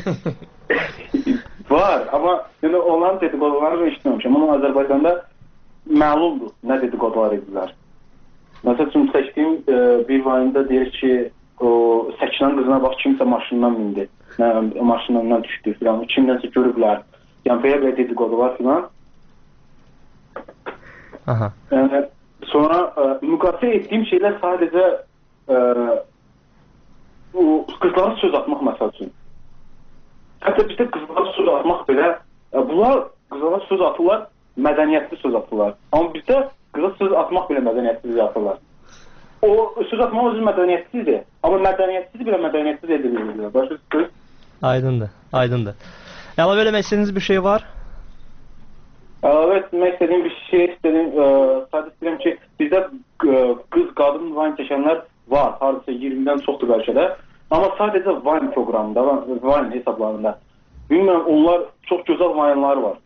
Var, amma yəni onların dedikodularla işləmişəm. Amma Azərbaycanda məlumdur nə dedikodular edirlər. Məsəl üçün seçdiyim e, bir Vine'da deyir ki, o seçilən qızına bax kimsə maşından mindi, nə, maşından düşdü filan, kimdənsə görüblər. Yəni belə-belə dedikodular filan. Aha. Yəni sonra e, müqayisə etdiyim şeylər sadəcə e, o qızlara söz atmaq məsəl üçün. Hətta bizdə qızlara söz atmaq belə, e, bunlar qızlara söz atırlar, mədəniyyətli söz atırlar. Amma bizdə qıza söz atmaq belə mədəniyyətsiz atırlar. O söz atmaq özü mədəniyyətsizdir. Amma mədəniyyətsiz belə mədəniyyətsiz edilir. Başqa söz? Aydındır, aydındır. Əlavə eləmək istədiyiniz bir şey var? Əlavə etmək istədiyim bir şey istədim. Sadəcə istəyirəm ki, bizdə qız, qadın Vine çəkənlər var. Hardasa iyirmidən çoxdur bəlkə də. Amma sadəcə Vine proqramında, Vine hesablarında. Bilmirəm, onlar çox gözəl Vine'lar var.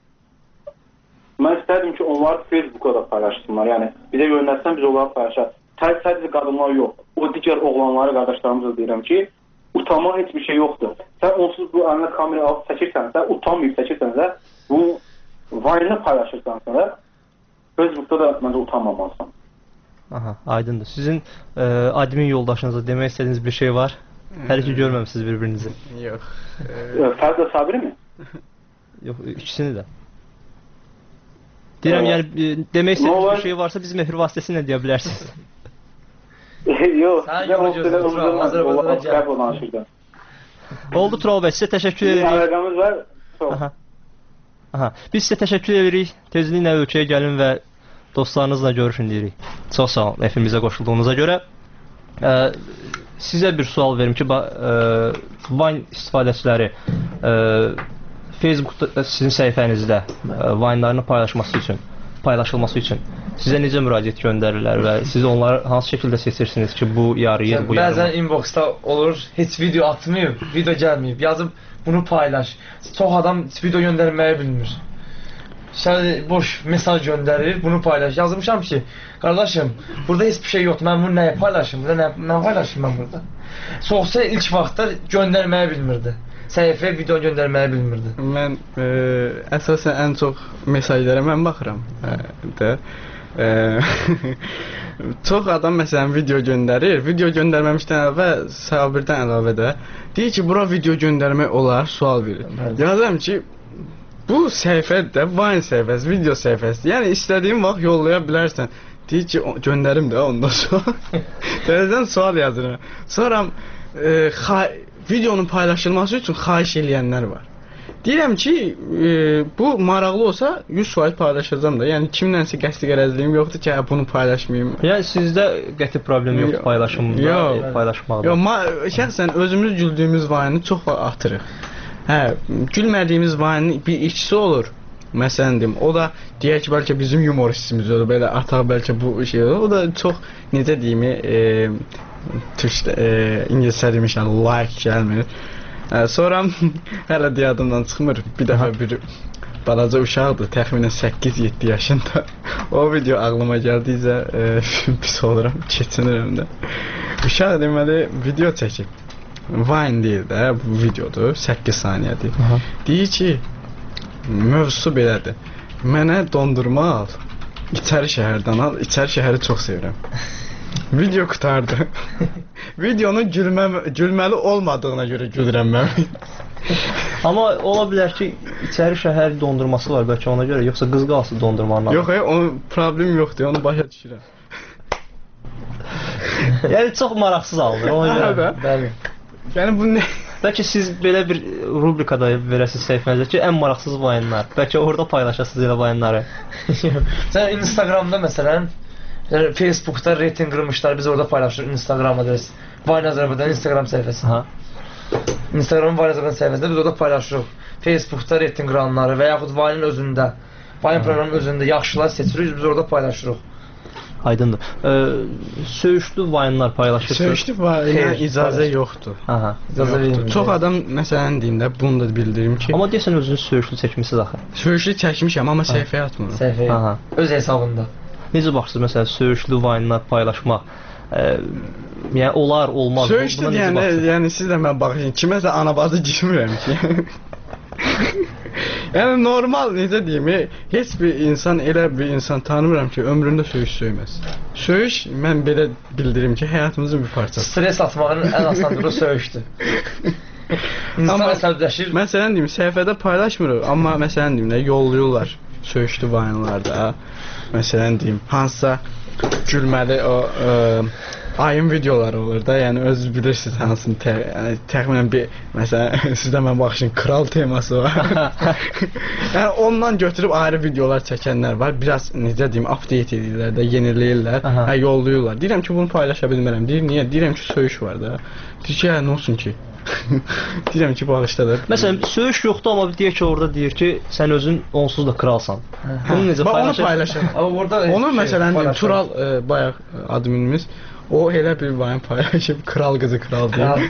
Mən istərdim ki, onları Facebook'a da paylaşsınlar. Yəni, bizə göndərsən biz onları paylaşaq. Sadəcə qadınlar yox. O digər oğlanları, qardaşlarımıza deyirəm ki, utanmaq heç bir şey yoxdur. Sən onsuz bu əlinə kamera alıb çəkirsənsə, utanmayıb çəkirsənsə, bu Vine'ı paylaşırsansə da, Facebook'da da məncə utanmamalısan. Aha, aydındır. Sizin e, admin yoldaşınıza demək istədiyiniz bir şey var? Hələ ki görməmişsiniz bir-birinizi. Yox. Fərdə Sabiri mi? Yox, ikisini də. Deyirəm, yəni demək istədiyiniz bir şey varsa bizim efir vasitəsilə deyə bilərsiniz. Yox, sən yox, Azərbaycana gəl. Oldu Tural bəy, sizə təşəkkür edirik. Əlaqəmiz var. Aha. Aha. Biz sizə təşəkkür edirik. Tezliklə ölkəyə gəlin və dostlarınızla görüşün deyirik. Çox sağ olun, efimizə qoşulduğunuza görə. Ə, sizə bir sual verim ki, ə, Vine istifadəçiləri ə, Facebookda sizin səhifənizdə Vine'larını paylaşması üçün, paylaşılması üçün sizə necə müraciət göndərirlər və siz onları hansı şəkildə seçirsiniz ki, bu yarıyır, bu yarımır? Bəzən inboxda olur, heç video atmayıb, video gəlməyib, yazıb bunu paylaş. Çox adam video göndərməyi bilmir. Şöyle boş mesaj gönderir, bunu paylaş. Yazmışam ki, kardeşim burada hiçbir şey yok. Ben bunu neye paylaşayım? Burada ne, ne paylaşayım ben burada? Soğuksa ilk vaxtda göndərməyi bilmirdi. Səhifəyə video göndərməyi bilmirdi. Mən e, əsasən ən çox mesajlara mən baxıram. E, də. E, çox adam məsələn video göndərir. Video göndərməmişdən əvvəl Sabirdən əlavə də deyir ki, bura video göndərmək olar, sual verir. Yazıram ki, bu səhifədə Vine səhifəsi, video səhifəsi. Yəni istədiyin vaxt yollaya bilərsən. Deyir ki, göndərim də ondan sonra. Təzədən sual yazıram. Sonra e, videonun paylaşılması üçün xahiş eləyənlər var. Deyirəm ki, e, bu maraqlı olsa yüz faiz paylaşacağam da. Yəni kimlənsə qəsdi qərəzliyim yoxdur ki, hə, bunu paylaşmayım. Yəni sizdə qəti problem yoxdur paylaşımda, yox, paylaşmaqda. Yox, şəxsən özümüz güldüyümüz vayını çox atırıq. Hə, gülmədiyimiz vayının bir ikisi olur. Məsələn deyim, o da deyək ki, bəlkə bizim humoristimiz olur, belə ataq bəlkə bu şey olur. O da çox necə deyim, e, türkdə, e, ingiliscə demişəm, like gəlmir. E, sonra hələ yadımdan çıxmır, bir dəfə bir balaca uşaqdır, təxminən səkkiz yeddi yaşında. O video ağlıma gəldiyicə e, pis oluram, keçinirəm də. Uşaq deməli video çəkib. Vine deyil də, bu videodur, səkkiz saniyədir. Deyir ki, mövzusu belədir. Mənə dondurma al, İçəri şəhərdən al, İçəri şəhəri çox sevirəm. Video qutardı. Videonun gülmə, gülməli olmadığına görə gülürəm mən. Amma ola bilər ki, İçəri şəhər dondurması var bəlkə ona görə, yoxsa qız qalsı dondurmanın. Yox, onun problem yoxdur, onu başa düşürəm. Yəni çox maraqsız alınır, ona görə. Bəli. Yəni bu nə? Bəlkə siz belə bir rubrikada verəsiniz səhifənizdə ki, ən maraqsız vayınlar. Bəlkə orada paylaşasınız elə vayınları. Sən Instagramda məsələn, yəni Facebookda reyting qırmışlar, biz orada paylaşırıq Instagram adresi. Vine Azərbaycan Instagram səhifəsi. Ha. Instagramın Vine Azərbaycan səhifəsində biz orada paylaşırıq. Facebookda reyting qıranları və yaxud Vine'in özündə, Vine proqramının özündə yaxşılar seçirik, biz orada paylaşırıq. Aydındır. Ee, söyüşlü vayınlar paylaşırsınız. Söyüşlü vayına icazə yoxdur. Aha. İcazə verilmir. Çox adam məsələn deyim də, bunu da bildirim ki. Amma deyəsən özünüz söyüşlü çəkmisiniz axı. Söyüşlü çəkmişəm, amma səhifəyə atmıram. Səhifəyə. Aha. Öz hesabında. Necə baxırsınız məsələn söyüşlü vayınlar paylaşmaq? E, yəni olar, olmaz. Söyüşlü deyəndə, yəni siz də mən baxın, kiməsə anabazı girmirəm ki. Yəni normal necə deyim, heç bir insan elə bir insan tanımıram ki, ömründə söyüş söyməz. Söyüş mən belə bildirim ki, həyatımızın bir parçası. Stres atmağın ən asanlığı söyüşdür. İnsan əsəbləşir. Məsələn deyim, səhifədə paylaşmırıq, amma məsələn deyim, yollayırlar söyüşlü vayınlarda. Məsələn deyim, hansısa gülməli o ə, ayın videoları olur da, yəni özünüz bilirsiniz hansını, tə, yəni, təxminən bir, məsələn, sizdə mən baxışın, kral teması var. Yəni ondan götürüb ayrı videolar çəkənlər var, biraz necə deyim, update edirlər də, yeniləyirlər, hə, yollayırlar. Deyirəm ki, bunu paylaşa bilmərəm, deyir, niyə? Deyirəm ki, söyüş var da. Deyir ki, hə, nə olsun ki? Deyirəm ki, bağışdadır. Məsələn, söyüş yoxdur, amma deyir ki, orada deyir ki, sən özün onsuz da kralsan. Bunu necə paylaşır? Onu paylaşır. Onu məsələn, deyim, Tural e, bayaq adminimiz, o elə bir vayın paylaşıb, kral qızı kral deyir.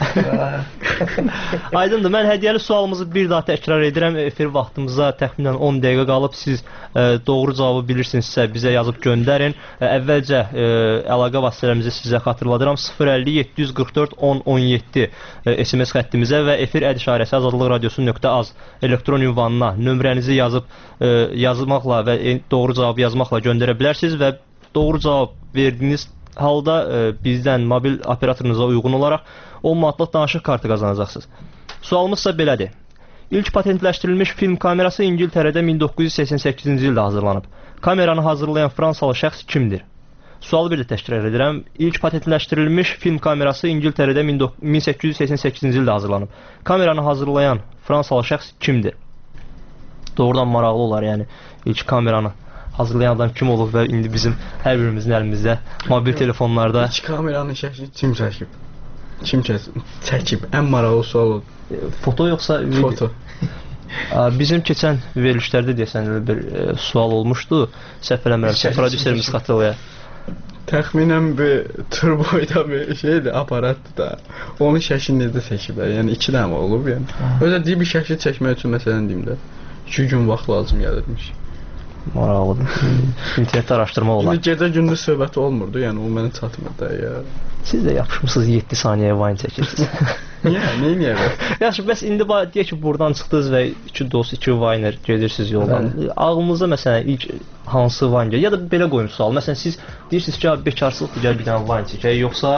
Aydındır, mən hədiyyəli sualımızı bir daha təkrar edirəm. Efir vaxtımıza təxminən on dəqiqə qalıb. Siz e, doğru cavabı bilirsinizsə bizə yazıb göndərin. E, əvvəlcə e, əlaqə vasitələrimizi sizə xatırladıram. sıfır əlli yeddi yüz qırx dörd on on yeddi e, S M S xəttimizə və efir əd işarəsi azadlıq radiosu nöqtə az elektron ünvanına nömrənizi yazıb e, yazmaqla və e, doğru cavabı yazmaqla göndərə bilərsiniz və doğru cavab verdiyiniz halda e, bizdən mobil operatorunuza uyğun olaraq on manatlıq danışıq kartı qazanacaqsınız. Sualımız isə belədir. İlk patentləşdirilmiş film kamerası İngiltərədə min doqquz yüz səksən səkkizinci ildə hazırlanıb. Kameranı hazırlayan Fransalı şəxs kimdir? Sualı bir də təkrar edirəm. İlk patentləşdirilmiş film kamerası İngiltərədə min səkkiz yüz səksən səkkizinci ildə hazırlanıb. Kameranı hazırlayan Fransalı şəxs kimdir? Doğrudan maraqlı olar, yəni ilk kameranı hazırlayan adam kim olub və indi bizim hər birimizin əlimizdə mobil telefonlarda İlk kameranın şəkli kim çəkib? Kim çəkib? Ən maraqlı sual oldu. Foto yoxsa video? Foto. Bizim keçən verilişlərdə deyəsən bir e, sual olmuşdu. Səhv eləmirəmsə prodüserimiz xatırlayır. Təxminən bir turboyda bir şeydir, aparatdır da. Onun şəklini necə çəkiblər? Yəni iki dənə olub, yəni. Özə deyib bir şəkli çəkmək üçün məsələn deyim də iki gün vaxt lazım gəlirmiş. Maraqlıdır. İnternetdə araşdırma olar. İndi gecə gündüz söhbəti olmurdu, yəni o mənə çatmır da ya. Siz də yapışmısınız yeddi saniyəyə vayın çəkirsiniz. Niyə? Neyin yerə? Yaxşı, bəs indi deyək ki, buradan çıxdınız və iki dost, iki vayner gedirsiniz yoldan. Ağlınızda məsələn ilk hansı vayn gəlir? Ya da belə qoyum sual. Məsələn, siz deyirsiniz ki, bekarsılıqdır, gəl bir dənə vayn çəkək, yoxsa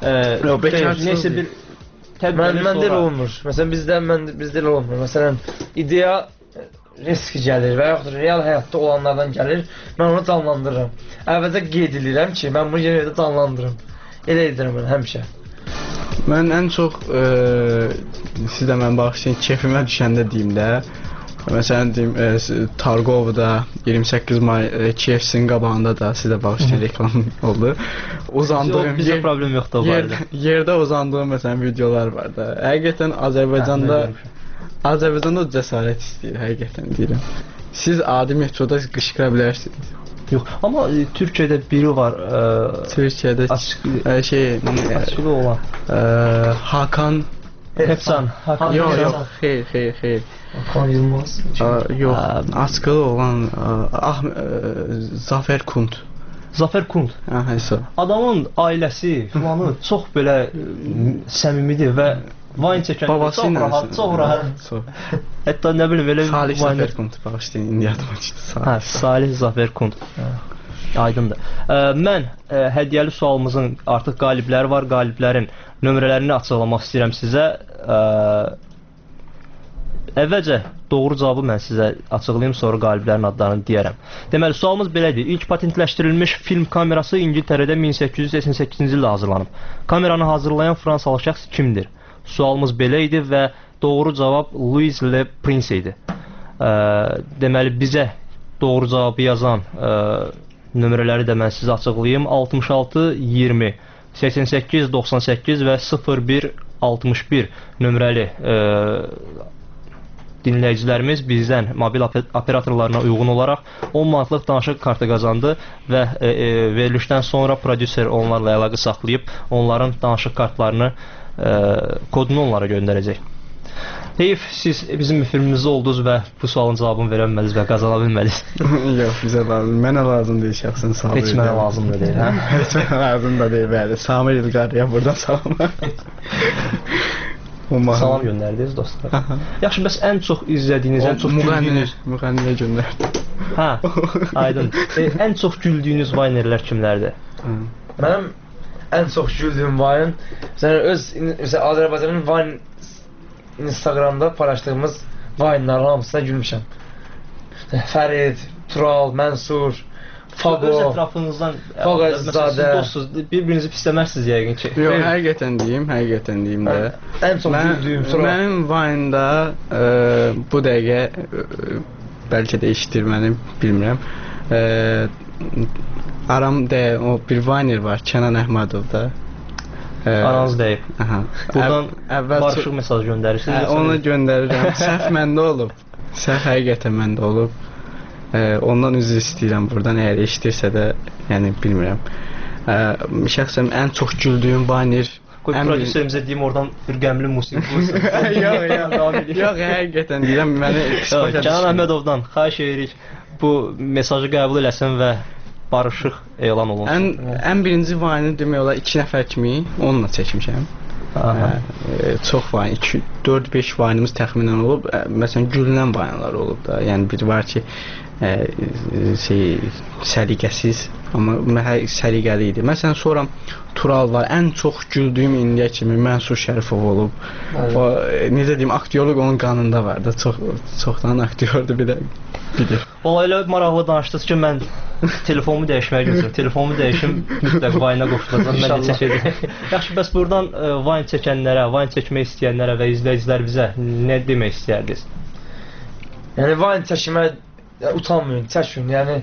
neysə bir tədbirlər sonra... Məndə olmur. Məsələn, bizdə, mən, bizdə elə olmur. Məsələn, ideya risk gəlir və yaxud real həyatda olanlardan gəlir, mən onu canlandırıram. Əvvəlcə qeyd edirəm ki, mən bunu yenə də canlandırım. Elə edirəm mən həmişə. Mən ən çox e, siz də mən bağışlayın, keyfimə düşəndə deyim də. Məsələn deyim, e, Targovda iyirmi səkkiz may e, K F C-nin qabağında da sizə bağışlayın reklam oldu. Uzandığım bizə problem yoxdur o yer, yerdə uzandığım məsələn videolar var da. Həqiqətən Azərbaycanda Azərbaycanda cəsarət istəyir, həqiqətən deyirəm. Siz adi metroda qışqıra bilərsiniz. Yox, amma e, Türkiyədə biri var. E, Türkiyədə açıq, e, şey açığı olan. E, Hakan Hepsan. Hakan yox, yox, xeyr, xeyr, xeyr. Hakan Yılmaz. Yox, açığı olan ah Zafer Kunt. Zafer Kunt. Ha, həsə. Adamın ailəsi filanı çox belə səmimidir və Vine çəkən babası ilə rahat, çox rahat. Hətta nə bilim belə Salih Zafer Kunt bağışlayın, indi yadıma çıxdı. Hə, Salih Zafer Kunt. Aydındır. Ə, mən ə, hədiyyəli sualımızın artıq qalibləri var. Qaliblərin nömrələrini açıqlamaq istəyirəm sizə. Ə, əvvəlcə doğru cavabı mən sizə açıqlayım, sonra qaliblərin adlarını deyərəm. Deməli, sualımız belədir. İlk patentləşdirilmiş film kamerası İngiltərədə min səkkiz yüz səksən səkkizinci ildə hazırlanıb. Kameranı hazırlayan fransalı şəxs kimdir? Sualımız belə idi və doğru cavab Louis Le Prince idi. Ə, deməli, bizə doğru cavabı yazan ə, nömrələri də mən sizə açıqlayım. altmış altı iyirmi səksən səkkiz doxsan səkkiz və sıfır bir altmış bir nömrəli ə, dinləyicilərimiz bizdən mobil operatorlarına uyğun olaraq on manatlıq danışıq kartı qazandı və e, e, verilişdən sonra prodüser onlarla əlaqə saxlayıb onların danışıq kartlarını e, kodunu onlara göndərəcək. Heyf, siz bizim filmimizdə oldunuz və bu sualın cavabını verə bilmədiniz və qazana bilmədiniz. Yox, bizə lazım. Mənə lazım deyil şəxsən. Heç mənə lazım da deyil, hə? Heç mənə lazım da deyil, bəli. Samir İlqarıya buradan salam. Salam göndərdiniz dostlar. Yaxşı, bəs ən çox izlədiyiniz, ən çox güldüyünüz... Müğənniyə göndərdim. Hə, aydın. E, ən çox güldüyünüz vaynerlər kimlərdir? Mənim ən çox güldüyüm vayn, məsələn, öz, məsələn, Azərbaycanın vayn Instagramda paylaşdığımız vaynların hamısına gülmüşəm. Fərid, Tural, Mənsur, Fago, öz ətrafınızdan Faqazadə. Dostsuz, bir-birinizi pisləməzsiniz yəqin ki. Yox, həqiqətən deyim, həqiqətən deyim də. Ən çox güldüyüm Tural. Mənim Vine-da e, bu dəqiqə e, bəlkə də eşitir məni, bilmirəm. E, aramda o bir Viner var, Kənan Əhmədov da. Aranız deyib. Aha. Buradan əvvəl barışıq mesaj göndərirsiniz. Hə, onu göndərirəm. Səhv məndə olub. Səhv həqiqətən məndə olub. Ə, ondan üzr istəyirəm buradan, əgər eşidirsə də, yəni bilmirəm. Ə, şəxsən ən çox güldüyüm banner. Qoy prodüserimizə deyim, oradan bir qəmli musiqi qoysun. Yox, yox. Yox, həqiqətən deyirəm, məni Kənan Əhmədovdan xahiş edirik bu mesajı qəbul eləsin və barışıq elan olunsun. Ən, ən birinci vayını demək olar iki nəfər kimi onunla çəkmişəm. Ə, çox vayn, iki dörd beş vayınımız təxminən olub. Ə, məsələn, gülünən vayınlar olub da. Yəni bir var ki, ə, şey, səliqəsiz, amma səliqəli idi. Məsələn, sonra Tural var. Ən çox güldüyüm indiyə kimi Mənsur Şərifov olub. O, necə deyim, aktyorluq onun qanında var da. Çox, çoxdan aktyordur bir də bilir. Ola elə maraqlı danışdınız ki, mən telefonumu dəyişməyə gözləyirəm. Telefonumu dəyişim, mütləq Vine-a qoşulacam, mən də çəkəcəm. Yaxşı, bəs buradan ə, Vine çəkənlərə, Vine çəkmək istəyənlərə və izləyicilər bizə nə demək istəyərdiniz? Yəni Vine çəkməyə utanmayın, çəkin. Yəni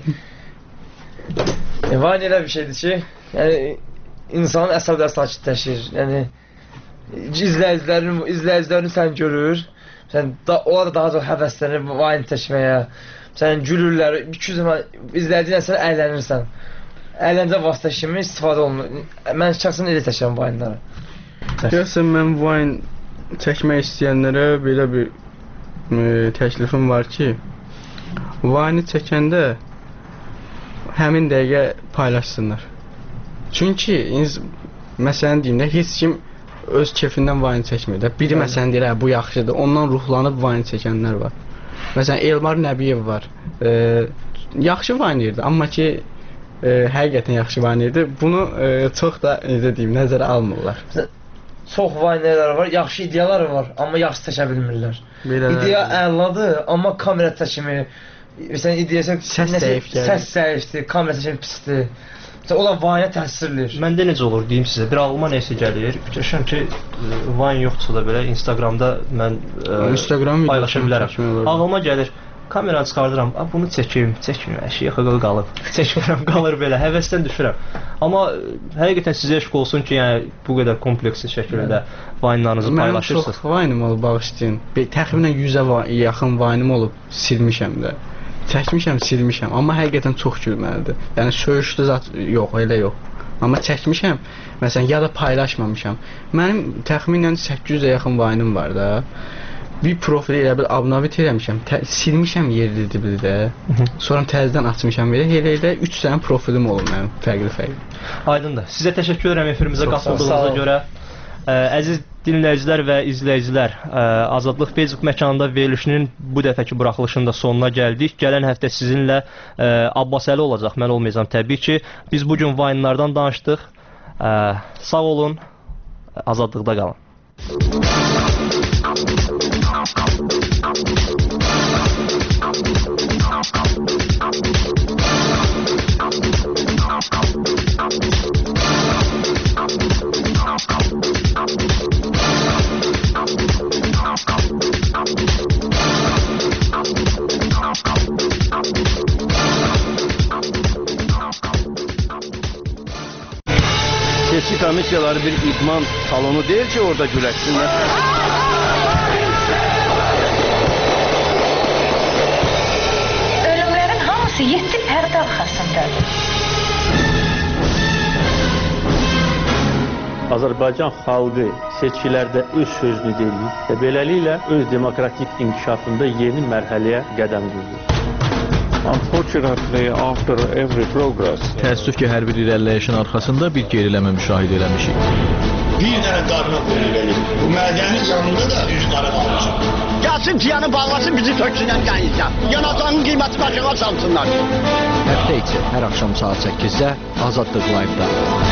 e, Vine elə bir şeydir ki, yəni insanın əsəbləri sakitləşir. Yəni izləyicilərin, izləyicilərini sən görür. Sən da, onlar daha çox həvəslənir Vine çəkməyə. Sən gülürlər, iki zaman izlədiyinə sən əylənirsən. Əyləncə vasitə kimi istifadə olunur. Mən şəxsən elə çəkirəm Vine-ları. Görsən, mən Vine çəkmək istəyənlərə belə bir e, təklifim var ki, Vine-i çəkəndə həmin dəqiqə paylaşsınlar. Çünki məsələn deyim də, heç kim öz kefindən Vine çəkmir də. Biri məsələn deyir, bu yaxşıdır, ondan ruhlanıb Vine çəkənlər var. Məsələn, Elmar Nəbiyev var. E, yaxşı Vine-irdi, amma ki e, həqiqətən yaxşı Vine-irdi. Bunu e, çox da necə deyim, nəzərə almırlar. Çox Vine-lər var, yaxşı ideyalar var, amma yaxşı çəkə bilmirlər. İdeya əladır, amma kamera çəkimi, məsələn, ideyası səs zəifdir, səs zəifdir, kamera çəkimi pisdir. Onlar Vine-ə təsir eləyir. Məndə necə olur deyim sizə, bir ağlıma nəsə gəlir. Fikirləşirəm ki, Vine yoxdursa da belə Instagramda mən Instagram paylaşa bilərəm. Ağlıma gəlir, kameranı çıxardıram, bunu çəkim, çəkim, əşiyə xəqəl qalıb. Çəkmirəm, qalır belə, həvəsdən düşürəm. Amma həqiqətən sizə eşq olsun ki, yəni bu qədər kompleksli şəkildə Vine-larınızı paylaşırsınız. Mənim çox Vine-im olub, bağışlayın. Təxminən yüzə yaxın Vine-im olub, silmişəm də. Çəkmişəm, silmişəm, amma həqiqətən çox gülməlidir. Yəni söyüşlü zat yox, elə yox. Amma çəkmişəm, məsələn, ya da paylaşmamışam. Mənim təxminən səkkiz yüzə yaxın Vine-im var da. Bir profili elə bir abunavit eləmişəm, silmişəm yerli dibli sonra təzədən açmışam belə, elə elə üç dənə profilim olub mənim, fərqli-fərqli. Aydındır. Sizə təşəkkür edirəm efirimizə qatıldığınıza görə. Ə, əziz dinləyicilər və izləyicilər, ə, Azadlıq Facebook məkanında verilişinin bu dəfəki buraxılışının da sonuna gəldik. Gələn həftə sizinlə ə, Abbasəli olacaq, mən olmayacağam təbii ki. Biz bugün Vine-lardan danışdıq. Ə, sağ olun, azadlıqda qalın. Seçki komissiyaları bir idman salonu deyil ki, orada güləşsinlər. Ölümlərin hamısı yeddi pərdə arxasındadır. Azərbaycan xalqı seçkilərdə öz sözünü deyir və beləliklə öz demokratik inkişafında yeni mərhələyə qədəm qoyur. Unfortunately, after every progress, təəssüf ki, hər bir irəliləyişin arxasında bir geriləmə müşahidə eləmişik. Bir dənə qarına qoyulur eləyir. Bu mədəni canında da üç qara qalmışıq. Gəlsin piyanı bağlasın, bizi töksünən qaniyəcəm. Yanacağının qiyməti başına çalsınlar. Həftə içi, hər axşam saat səkkizdə Azadlıq Live-da.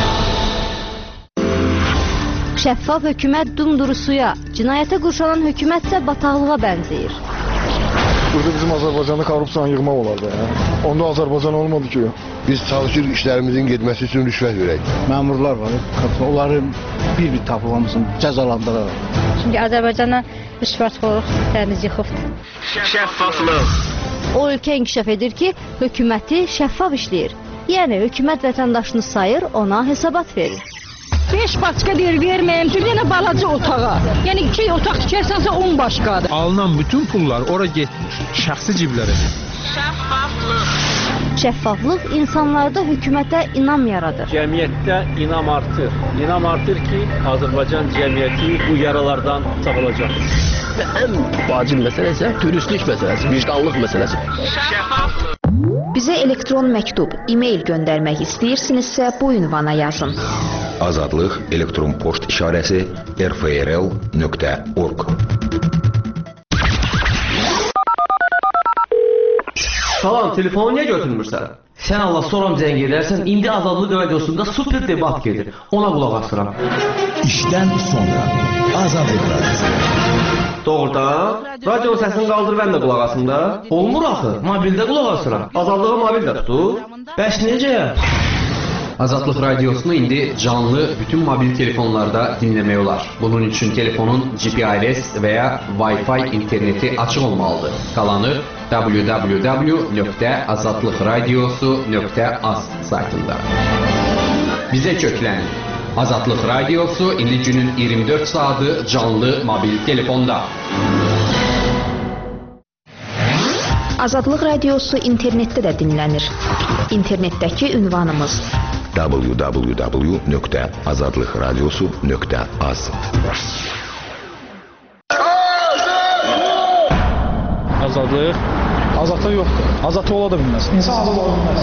Şəffaf hökumət dumdurusuya, cinayətə qurşanan hökumət isə bataqlığa bənzəyir. Burada bizim Azərbaycanda korrupsiyanı yığmaq olardı. Ya. Onda Azərbaycan olmadı ki. Biz çalışırıq işlərimizin getməsi üçün rüşvət verək. Məmurlar var, onları bir-bir tapılmasın, cəzalandırır. Çünki Azərbaycandan rüşvətxorluq təmiz yıxıbdır. Şəffaflıq. O ölkə inkişaf edir ki, hökuməti şəffaf işləyir. Yəni, hökumət vətəndaşını sayır, ona hesabat verir. beş başqa deyir, verməyim, bir dənə balaca otağa. Yəni, iki otaq tikərsənsə on başqadır. Alınan bütün pullar ora getmir, şəxsi ciblərə. Şəffaflıq. Şəffaflıq insanlarda hökumətə inam yaradır. Cəmiyyətdə inam artır. İnam artır ki, Azərbaycan cəmiyyəti bu yaralardan sağılacaq. Və ən vacib məsələ isə dürüstlük məsələsi, vicdanlıq məsələsi. Şəffaflıq. Bizə elektron məktub, e-mail göndərmək istəyirsinizsə bu ünvana yazın. Azadlıq elektron poçt işarəsi r f r l nöqtə org. Salam, telefonu niyə götürmürsən? Sən Allah soram zəng edərsən, indi Azadlıq radiosunda super debat gedir. Ona qulaq asıram. İşdən sonra Azadlıq radiosu. Doğrudan, radio səsini qaldır, mən də qulaq asım da. Olmur axı, mobildə qulaq asıram. Azadlığı mobildə tutur. Bəs necə? Azadlıq radiosunu indi canlı bütün mobil telefonlarda dinləmək olar. Bunun üçün telefonun G P R S və ya Wi-Fi interneti açıq olmalıdır. Qalanı w w w nöqtə azadlıq radiosu nöqtə az saytında. Bizə köklənin. Azadlıq radiosu indi günün iyirmi dörd saatı canlı mobil telefonda. Azadlıq radiosu internetdə də dinlənir. İnternetdəki ünvanımız w w w nöqtə azadlıq radiosu nöqtə az. Azadlıq? Azadlıq yoxdur. Azadlıq ola da bilməz. İnsan azad ola bilməz.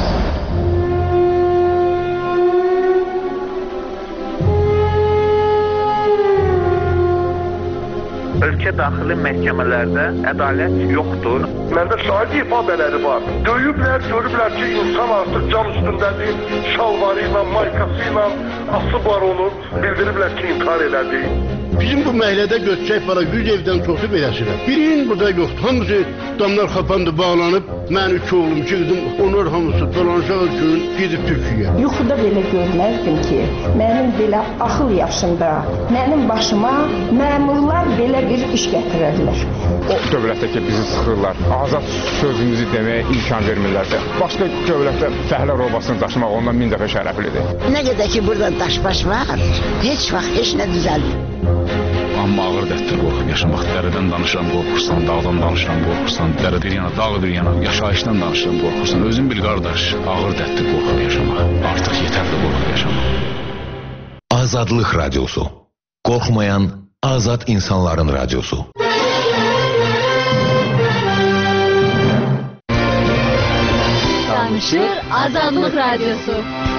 Ölkə daxili məhkəmələrdə ədalət yoxdur. Məndə şahid ifadələri var. Döyüblər, görüblər ki, insan artıq can üstündədir. Şalvarı ilə, maykası ilə asıb var onu. Bildiriblər ki, intihar elədi. Bizim bu məhəllədə götürək para yüz evdən çoxu beləşirəm. Birinin burada yoxdur. Hamısı damlar xapandı, bağlanıb. Mən üç oğlum girdim, onlar hamısı dolanacaq gün gedib Türkiyə. Yuxuda belə görməzdim ki, mənim belə axıl yaşında, mənim başıma məmurlar belə bir iş gətirərlər. O dövlətdəki bizi sıxırlar, azad sözümüzü deməyə imkan vermirlər. Başqa dövlətdə fəhlə robasını daşımaq ondan min dəfə şərəflidir. Nə qədər ki burada daşbaş var, heç vaxt heç nə düzəlmir. Amma ağır dətdir qorxub yaşamaq. Dərədən danışıram qorxursan, dağdan danışıram qorxursan, dərə bir yana, dağ bir yana, yaşayışdan danışıram qorxursan. Özün bil qardaş, ağır dətdir qorxub yaşamaq. Artıq yetərli qorxub yaşamaq. Azadlıq Radyosu. Qorxmayan azad insanların radyosu. Danışır Azadlıq Radyosu.